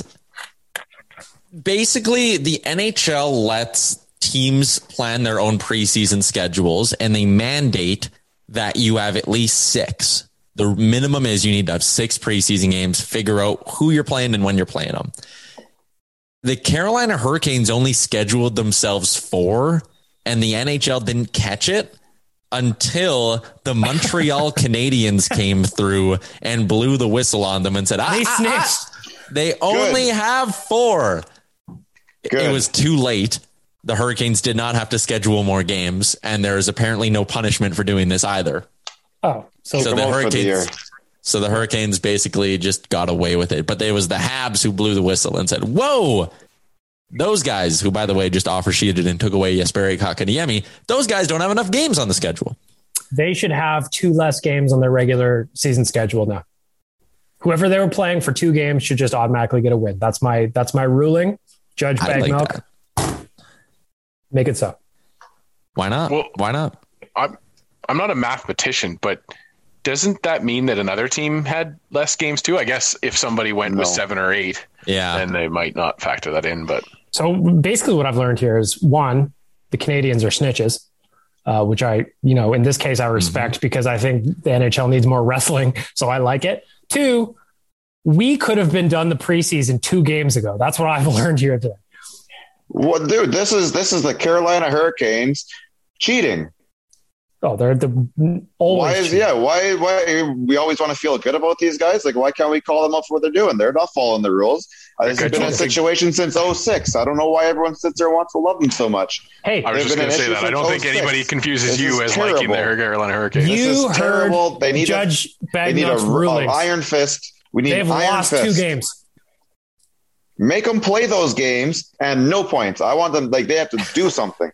basically the N H L lets teams plan their own preseason schedules and they mandate that you have at least six. The minimum is you need to have six preseason games, figure out who you're playing and when you're playing them. The Carolina Hurricanes only scheduled themselves four, and the N H L didn't catch it until the Montreal Canadiens came through and blew the whistle on them and said, ah, they ah, snitched. ah, they only Good. have four. Good. It was too late. The Hurricanes did not have to schedule more games, and there is apparently no punishment for doing this either. Oh, so, so the Hurricanes, the so the Hurricanes basically just got away with it. But it was the Habs who blew the whistle and said, "Whoa, those guys," who by the way just offer sheeted and took away Jesperi Kotkaniemi, those guys don't have enough games on the schedule. They should have two less games on their regular season schedule now. Whoever they were playing for two games should just automatically get a win. That's my that's my ruling. Judge Bagmilk. Like Make it so. Why not? Well, Why not? I'm I'm not a mathematician, but doesn't that mean that another team had less games too? I guess if somebody went no. with seven or eight, yeah, then they might not factor that in. But so basically, what I've learned here is one, the Canadians are snitches, uh, which I, you know, in this case, I respect mm-hmm. because I think the N H L needs more wrestling, so I like it. Two, we could have been done the preseason two games ago. That's what I've learned here today. What, dude? This is this is the Carolina Hurricanes cheating. Oh, they're the always. Why is cheating. yeah? Why why we always want to feel good about these guys? Like, why can't we call them up for what they're doing? They're not following the rules. Uh, this has been a situation since oh six. I don't know why everyone sits there and wants to love them so much. Hey, I was just going to say that. I don't think anybody confuses this you as terrible. liking the Carolina Hurricanes. You this is heard terrible. They need Judge a, they need a, a iron fist. We need They've iron lost fist. two games. Make them play those games and no points. I want them like they have to do something.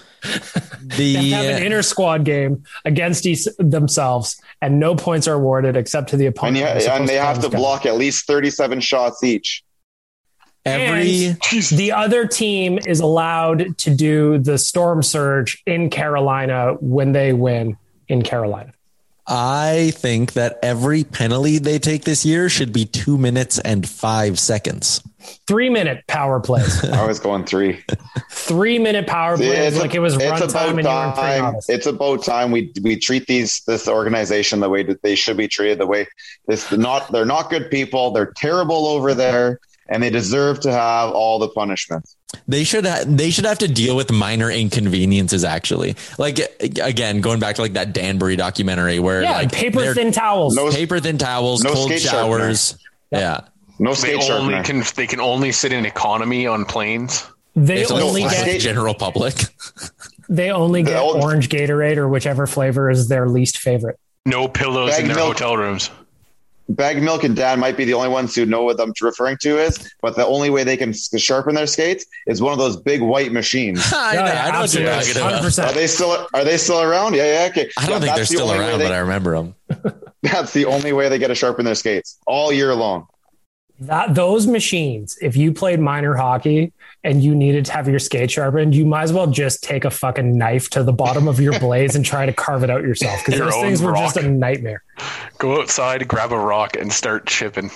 The they have, to have an inter squad game against each, themselves, and no points are awarded except to the opponent. And, you, and they have to block at least thirty-seven shots each. Every the other team is allowed to do the storm surge in Carolina when they win in Carolina. I think that every penalty they take this year should be two minutes and five seconds. Three minute power plays. I was going three. Three minute power plays it's like it was run time and you were in pre-notice. It's about time we we treat these this organization the way that they should be treated. The way this not they're not good people. They're terrible over there, and they deserve to have all the punishments. They should ha- they should have to deal with minor inconveniences. Actually, like again, going back to like that Danbury documentary where yeah, like paper thin towels, no, paper thin towels, no cold showers. Yep. Yeah, no skate they only can they can only sit in economy on planes. They, they only no, get general public. They only get old, orange Gatorade or whichever flavor is their least favorite. No pillows in their milk. hotel rooms. Bag Milk and Dan might be the only ones who know what I'm referring to is, but the only way they can sharpen their skates is one of those big white machines. I know, yeah, I know what you're talking about. Are they still are they still around? Yeah, yeah, okay. I don't yeah, think they're the still around, they, but I remember them. That's the only way they get to sharpen their skates all year long. That those machines, if you played minor hockey and you needed to have your skate sharpened, you might as well just take a fucking knife to the bottom of your blades and try to carve it out yourself because those things were rock. just a nightmare. Go outside, grab a rock, and start chipping.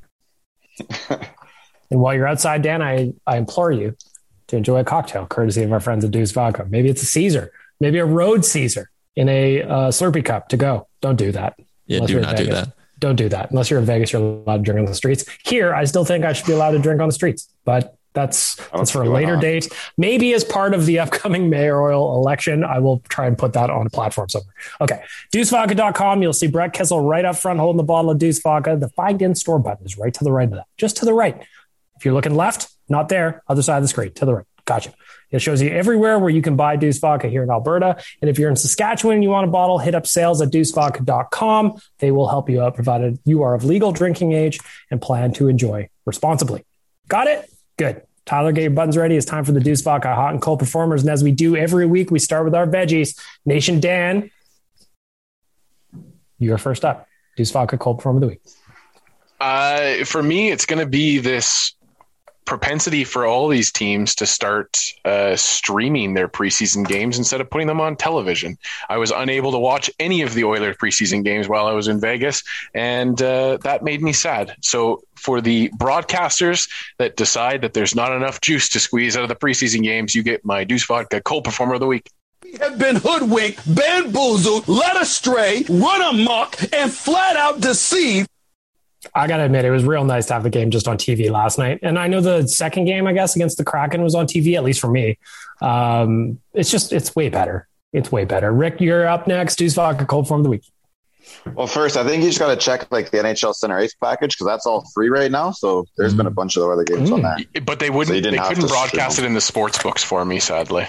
And while you're outside, Dan, I, I implore you to enjoy a cocktail courtesy of our friends at Deuce Vodka. Maybe it's a Caesar, maybe a Road Caesar in a uh, Slurpee cup to go. Don't do that. Yeah, do not do that. Don't do that. Unless you're in Vegas, you're allowed to drink on the streets. Here, I still think I should be allowed to drink on the streets, but that's that's for a later on. date. Maybe as part of the upcoming mayoral election, I will try and put that on a platform somewhere. Okay. Deuce Vodka dot com. You'll see Brett Kissel right up front holding the bottle of Deuce Vodka. The Find In Store button is right to the right of that. Just to the right. If you're looking left, not there. Other side of the screen. To the right. Gotcha. It shows you everywhere where you can buy Deuce Vodka here in Alberta. And if you're in Saskatchewan and you want a bottle, hit up sales at Deuce Vodka dot com. They will help you out, provided you are of legal drinking age and plan to enjoy responsibly. Got it? Good. Tyler, get your buttons ready. It's time for the Deuce Vodka Hot and Cold Performers. And as we do every week, we start with our veggies. Nation Dan, you're first up. Deuce Vodka cold performer of the week. Uh, for me, it's going to be this propensity for all these teams to start uh, streaming their preseason games instead of putting them on television. I was unable to watch any of the Oilers preseason games while I was in Vegas, and uh, that made me sad. So for the broadcasters that decide that there's not enough juice to squeeze out of the preseason games, you get my Deuce Vodka cold performer of the week. We have been hoodwinked, bamboozled, led astray, run amok, and flat out deceived. I got to admit, it was real nice to have the game just on T V last night. And I know the second game, I guess, against the Kraken was on T V, at least for me. Um, it's just, it's way better. It's way better. Rick, you're up next. Deuce Vodka cold form of the week. Well, first, I think you just got to check like the N H L Center Ice package because that's all free right now. So there's mm. been a bunch of other games mm. on there. But they wouldn't, so they couldn't broadcast stream. it in the sports books for me, sadly.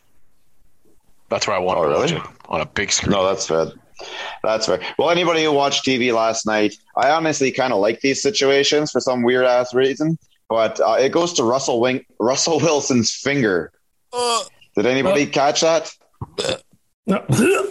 That's where I want oh, to watch really? it on a big screen. No, that's fair. That's fair. Well, anybody who watched T V last night, I honestly kind of like these situations for some weird ass reason, but uh, it goes to Russell Wing- Russell Wilson's finger. Uh, Did anybody uh, catch that? No.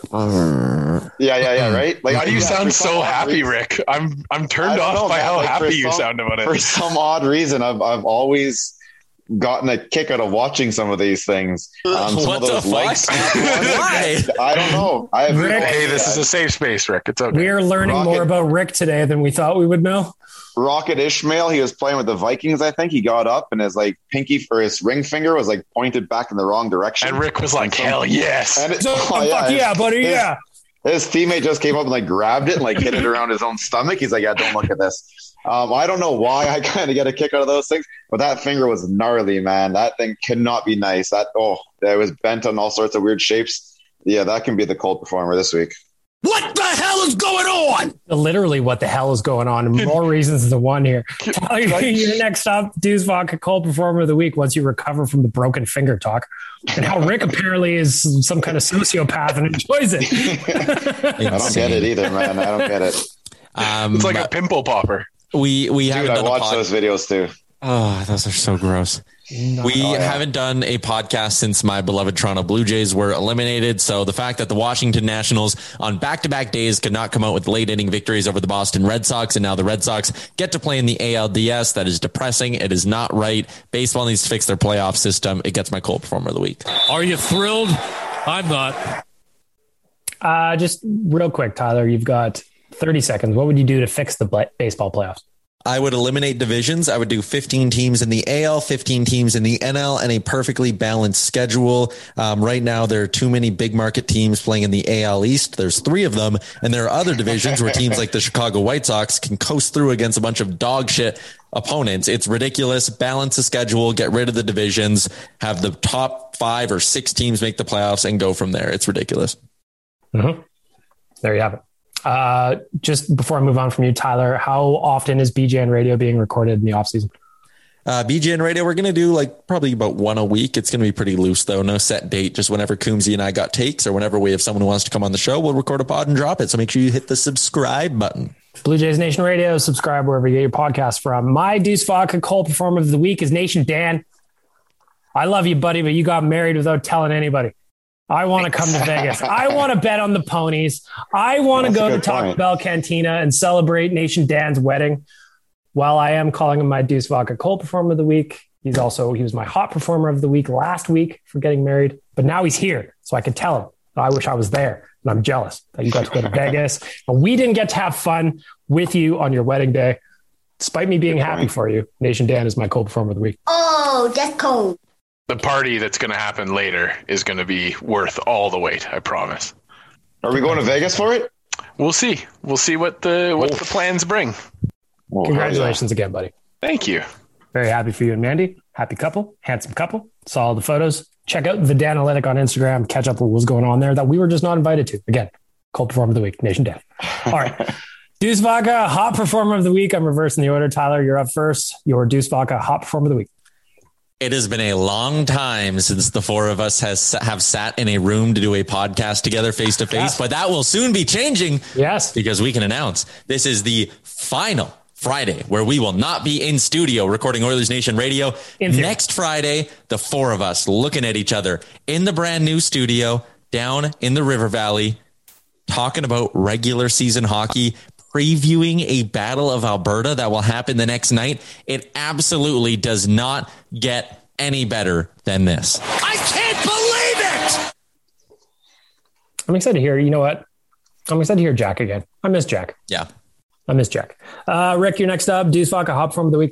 yeah, yeah, yeah. Right. Like, why do you sound so happy, reason. Rick? I'm I'm turned off know, by man. how like, happy you some, sound about it. For some odd reason, I've I've always gotten a kick out of watching some of these things. Um, some what of those the fuck? Why? I don't know. I have Rick, no hey, this is a safe space, Rick. It's okay. We are learning Rocket, more about Rick today than we thought we would know. Rocket Ishmael, he was playing with the Vikings, I think. He got up and his like pinky for his ring finger was like pointed back in the wrong direction. And Rick was like, some, hell yes. And it, so, oh, yeah, fuck his, yeah, buddy, his, yeah. His teammate just came up and like grabbed it and like hit it around his own stomach. He's like, yeah, don't look at this. Um, I don't know why I kind of get a kick out of those things, but that finger was gnarly, man. That thing cannot be nice. That oh, it was bent on all sorts of weird shapes. Yeah, that can be the cold performer this week. What the hell is going on? Literally, what the hell is going on? More reasons than one here. Tyler, you're next up. Deuce Vodka cold performer of the week once you recover from the broken finger talk. And how Rick apparently is some kind of sociopath and enjoys it. I don't get it either, man. I don't get it. Um, it's like a pimple popper. We we Dude, haven't I done watched pod- those videos too. Oh, those are so gross. No. We oh, yeah. haven't done a podcast since my beloved Toronto Blue Jays were eliminated. So the fact that the Washington Nationals on back-to-back days could not come out with late inning victories over the Boston Red Sox, and now the Red Sox get to play in the A L D S, that is depressing. It is not right. Baseball needs to fix their playoff system. It gets my cold performer of the week. Are you thrilled? I'm not. Uh, just real quick, Tyler, you've got thirty seconds. What would you do to fix the baseball playoffs? I would eliminate divisions. I would do fifteen teams in the A L, fifteen teams in the N L, and a perfectly balanced schedule. Um, right now, there are too many big market teams playing in the A L East. There's three of them. And there are other divisions where teams like the Chicago White Sox can coast through against a bunch of dog shit opponents. It's ridiculous. Balance the schedule, get rid of the divisions, have the top five or six teams make the playoffs, and go from there. It's ridiculous. Mm-hmm. There you have it. Uh, just before I move on from you, Tyler, how often is B J N Radio being recorded in the off season? Uh, B J N Radio, we're going to do like probably about one a week. It's going to be pretty loose though. No set date. Just whenever Coombsy and I got takes or whenever we have someone who wants to come on the show, we'll record a pod and drop it. So make sure you hit the subscribe button. Blue Jays Nation Radio, subscribe wherever you get your podcast from. My Deuce Vodka cold performer of the week is Nation Dan. I love you, buddy, but you got married without telling anybody. I want to come to Vegas. I want to bet on the ponies. I want to go to Taco point. Bell Cantina and celebrate Nation Dan's wedding. While I am calling him my Deuce Vodka cold performer of the week, he's also, he was my hot performer of the week last week for getting married, but now he's here. So I can tell him, I wish I was there. And I'm jealous that you got to go to Vegas, but we didn't get to have fun with you on your wedding day. Despite me being Good happy point. for you, Nation Dan is my cold performer of the week. Oh, that's cold. The party that's going to happen later is going to be worth all the wait. I promise. Are we going to Vegas for it? We'll see. We'll see what the what Oof. the plans bring. Oh, Congratulations yeah. again, buddy. Thank you. Very happy for you and Mandy. Happy couple, handsome couple. Saw all the photos. Check out the Danalytic on Instagram. Catch up with what's going on there that we were just not invited to. Again, cold performer of the week, Nation Dan. All right. Deuce Vodka, hot performer of the week. I'm reversing the order. Tyler, you're up first. Your Deuce Vodka, hot performer of the week. It has been a long time since the four of us has have sat in a room to do a podcast together face to face, but that will soon be changing. Yes, because we can announce this is the final Friday where we will not be in studio recording Oilers Nation Radio. Next Friday, the four of us looking at each other in the brand new studio down in the River Valley, talking about regular season hockey, previewing a Battle of Alberta that will happen the next night. It absolutely does not get any better than this. I can't believe it! I'm excited to hear, you know what? I'm excited to hear Jack again. I miss Jack. Yeah. I miss Jack. Uh, Rick, you're next up. Deuce Vodka Hop Form of the Week.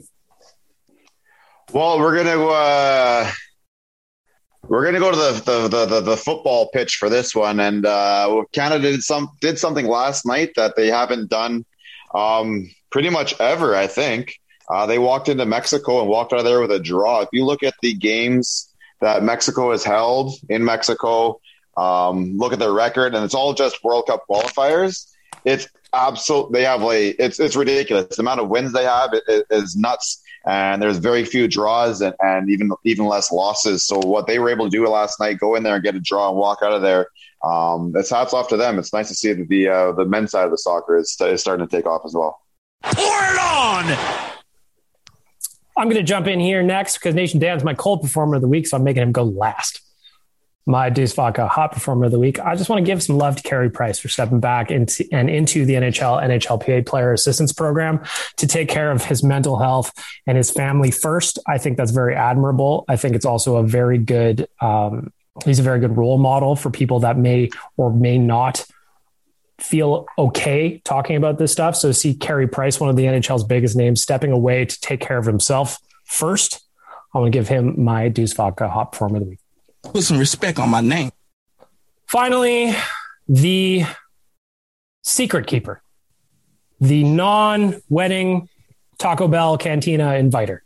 Well, we're going to... Uh... We're going to go to the, the the, the the football pitch for this one, and uh, Canada did some did something last night that they haven't done um, pretty much ever. I think uh, they walked into Mexico and walked out of there with a draw. If you look at the games that Mexico has held in Mexico, um, look at their record, and it's all just World Cup qualifiers. It's absolute. They have like it's it's ridiculous. The amount of wins they have it, it is nuts. And there's very few draws and, and even even less losses. So what they were able to do last night, go in there and get a draw and walk out of there, um, it's hats off to them. It's nice to see that the uh, the men's side of the soccer is, is starting to take off as well. Pour it on! I'm going to jump in here next because Nation Dan's my cold performer of the week, so I'm making him go last. My Deuce Vodka hot performer of the week. I just want to give some love to Carey Price for stepping back into and into the N H L, N H L P A player assistance program to take care of his mental health and his family first. I think that's very admirable. I think it's also a very good, um, he's a very good role model for people that may or may not feel okay talking about this stuff. So see Carey Price, one of the N H L's biggest names, stepping away to take care of himself first. I want to give him my Deuce Vodka hot performer of the week. Put some respect on my name. Finally, the secret keeper, the non-wedding Taco Bell Cantina inviter,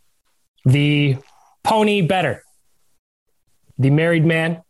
the pony better, the married man,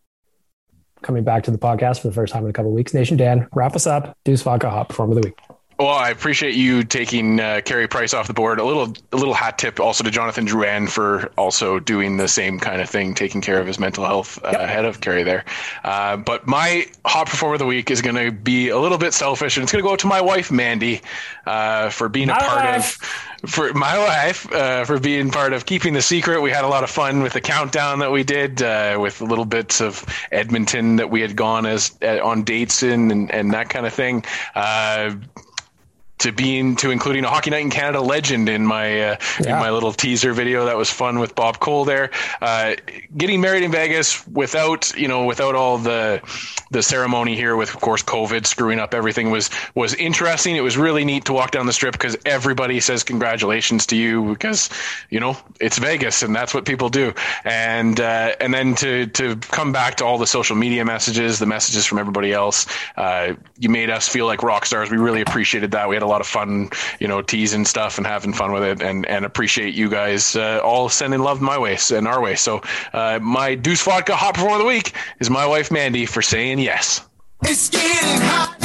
coming back to the podcast for the first time in a couple of weeks. Nation Dan, wrap us up. Deuce Vodka hot performer of the week. Well, I appreciate you taking uh, Carey Price off the board. A little, a little hat tip also to Jonathan Drouin for also doing the same kind of thing, taking care of his mental health uh, yep. ahead of Carey there. Uh, but my hot performer of the week is going to be a little bit selfish, and it's going to go to my wife, Mandy, uh, for being a my part wife. of, for my wife, uh, for being part of keeping the secret. We had a lot of fun with the countdown that we did uh, with little bits of Edmonton that we had gone as uh, on dates in and, and that kind of thing. Uh, to being to including a Hockey Night in Canada legend in my uh, yeah. in my little teaser video that was fun with Bob Cole there. Uh, getting married in Vegas without you know without all the the ceremony here with of course COVID screwing up everything was was interesting. It was really neat to walk down the strip because everybody says congratulations to you because you know it's Vegas and that's what people do. And uh, and then to to come back to all the social media messages, the messages from everybody else. Uh, you made us feel like rock stars. We really appreciated that. We had a lot of fun, you know, teasing stuff and having fun with it, and and appreciate you guys uh, all sending love my way and our way. So uh, my Deuce Vodka hot performer of the week is my wife Mandy for saying yes. It's getting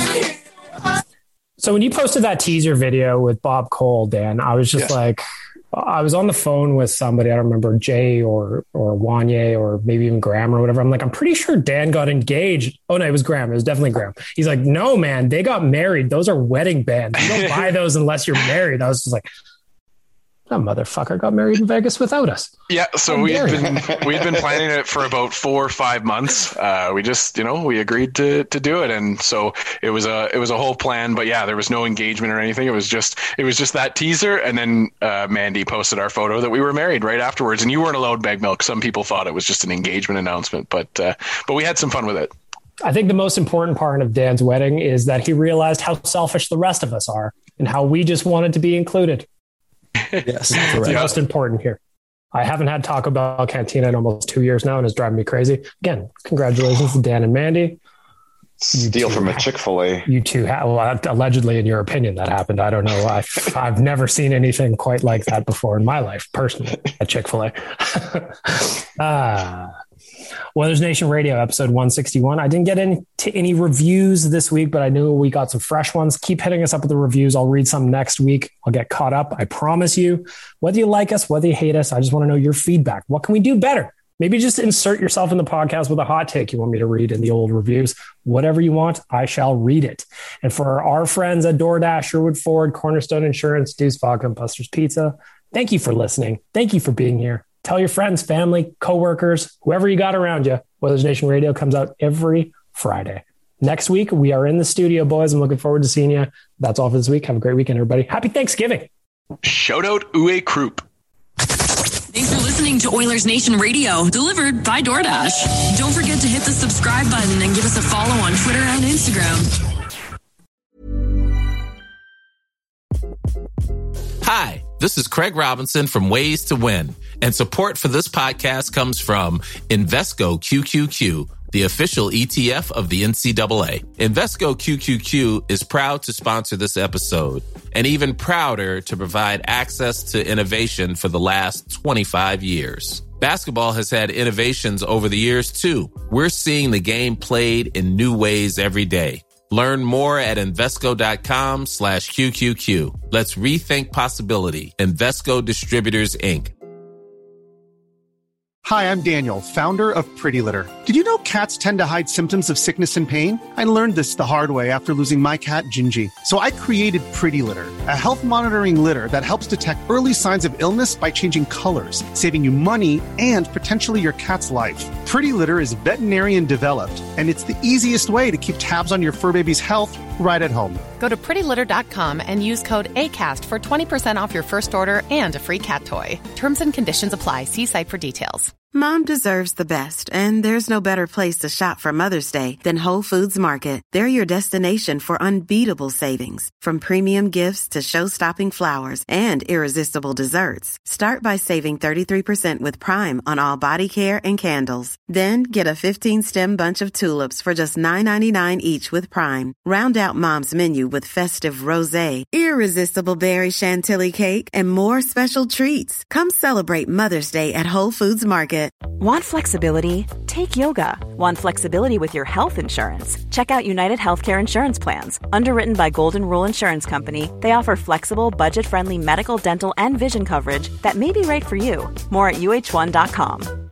hot. So when you posted that teaser video with Bob Cole, Dan, I was just yes. like, I was on the phone with somebody, I don't remember, Jay or or Wanye or maybe even Graham or whatever. I'm like, I'm pretty sure Dan got engaged. Oh, no, it was Graham. It was definitely Graham. He's like, no, man, they got married. Those are wedding bands. You don't buy those unless you're married. I was just like, that motherfucker got married in Vegas without us. Yeah, so we've been we've been planning it for about four or five months. Uh, we just, you know, we agreed to to do it, and so it was a it was a whole plan. But yeah, there was no engagement or anything. It was just it was just that teaser, and then uh, Mandy posted our photo that we were married right afterwards. And you weren't allowed bag milk. Some people thought it was just an engagement announcement, but uh, but we had some fun with it. I think the most important part of Dan's wedding is that he realized how selfish the rest of us are and how we just wanted to be included. Yes, it's the most important here. I haven't had Taco Bell Cantina in almost two years now, and it's driving me crazy. Again, congratulations to Dan and Mandy. Steal from a Chick-fil-A. You two have, well, allegedly, in your opinion, that happened. I don't know. I've, I've never seen anything quite like that before in my life, personally, at Chick-fil-A. Ah. Weathers Nation Radio, episode one sixty-one. I didn't get into any reviews this week, but I knew we got some fresh ones. Keep hitting us up with the reviews. I'll read some next week. I'll get caught up. I promise you. Whether you like us, whether you hate us, I just want to know your feedback. What can we do better? Maybe just insert yourself in the podcast with a hot take you want me to read in the old reviews. Whatever you want, I shall read it. And for our friends at DoorDash, Sherwood Ford, Cornerstone Insurance, Deuce Vodka, and Buster's Pizza, thank you for listening. Thank you for being here. Tell your friends, family, coworkers, whoever you got around you. Weathers Nation Radio comes out every Friday. next week. We are in the studio, boys. I'm looking forward to seeing you. That's all for this week. Have a great weekend, everybody. Happy Thanksgiving. Shout out Uwe Krupp. Thanks for listening to Oilers Nation Radio, delivered by DoorDash. Don't forget to hit the subscribe button and give us a follow on Twitter and Instagram. Hi, this is Craig Robinson from Ways to Win, and support for this podcast comes from Invesco Q Q Q, the official E T F of the N C double A. Invesco Q Q Q is proud to sponsor this episode, and even prouder to provide access to innovation for the last twenty-five years. Basketball has had innovations over the years, too. We're seeing the game played in new ways every day. Learn more at Invesco.com slash QQQ. Let's rethink possibility. Invesco Distributors, Incorporated. Hi, I'm Daniel, founder of Pretty Litter. Did you know cats tend to hide symptoms of sickness and pain? I learned this the hard way after losing my cat, Gingy. So I created Pretty Litter, a health monitoring litter that helps detect early signs of illness by changing colors, saving you money and potentially your cat's life. Pretty Litter is veterinarian developed, and it's the easiest way to keep tabs on your fur baby's health right at home. Go to pretty litter dot com and use code ACAST for twenty percent off your first order and a free cat toy. Terms and conditions apply. See site for details. Mom deserves the best, and there's no better place to shop for Mother's Day than Whole Foods Market. They're your destination for unbeatable savings, from premium gifts to show-stopping flowers and irresistible desserts. Start by saving thirty-three percent with Prime on all body care and candles. Then get a fifteen-stem bunch of tulips for just nine ninety-nine each with Prime. Round out Mom's menu with festive rosé, irresistible berry chantilly cake, and more special treats. Come celebrate Mother's Day at Whole Foods Market. Want flexibility? Take yoga. Want flexibility with your health insurance? Check out United Healthcare Insurance Plans. Underwritten by Golden Rule Insurance Company, they offer flexible, budget-friendly medical, dental, and vision coverage that may be right for you. More at U H one dot com.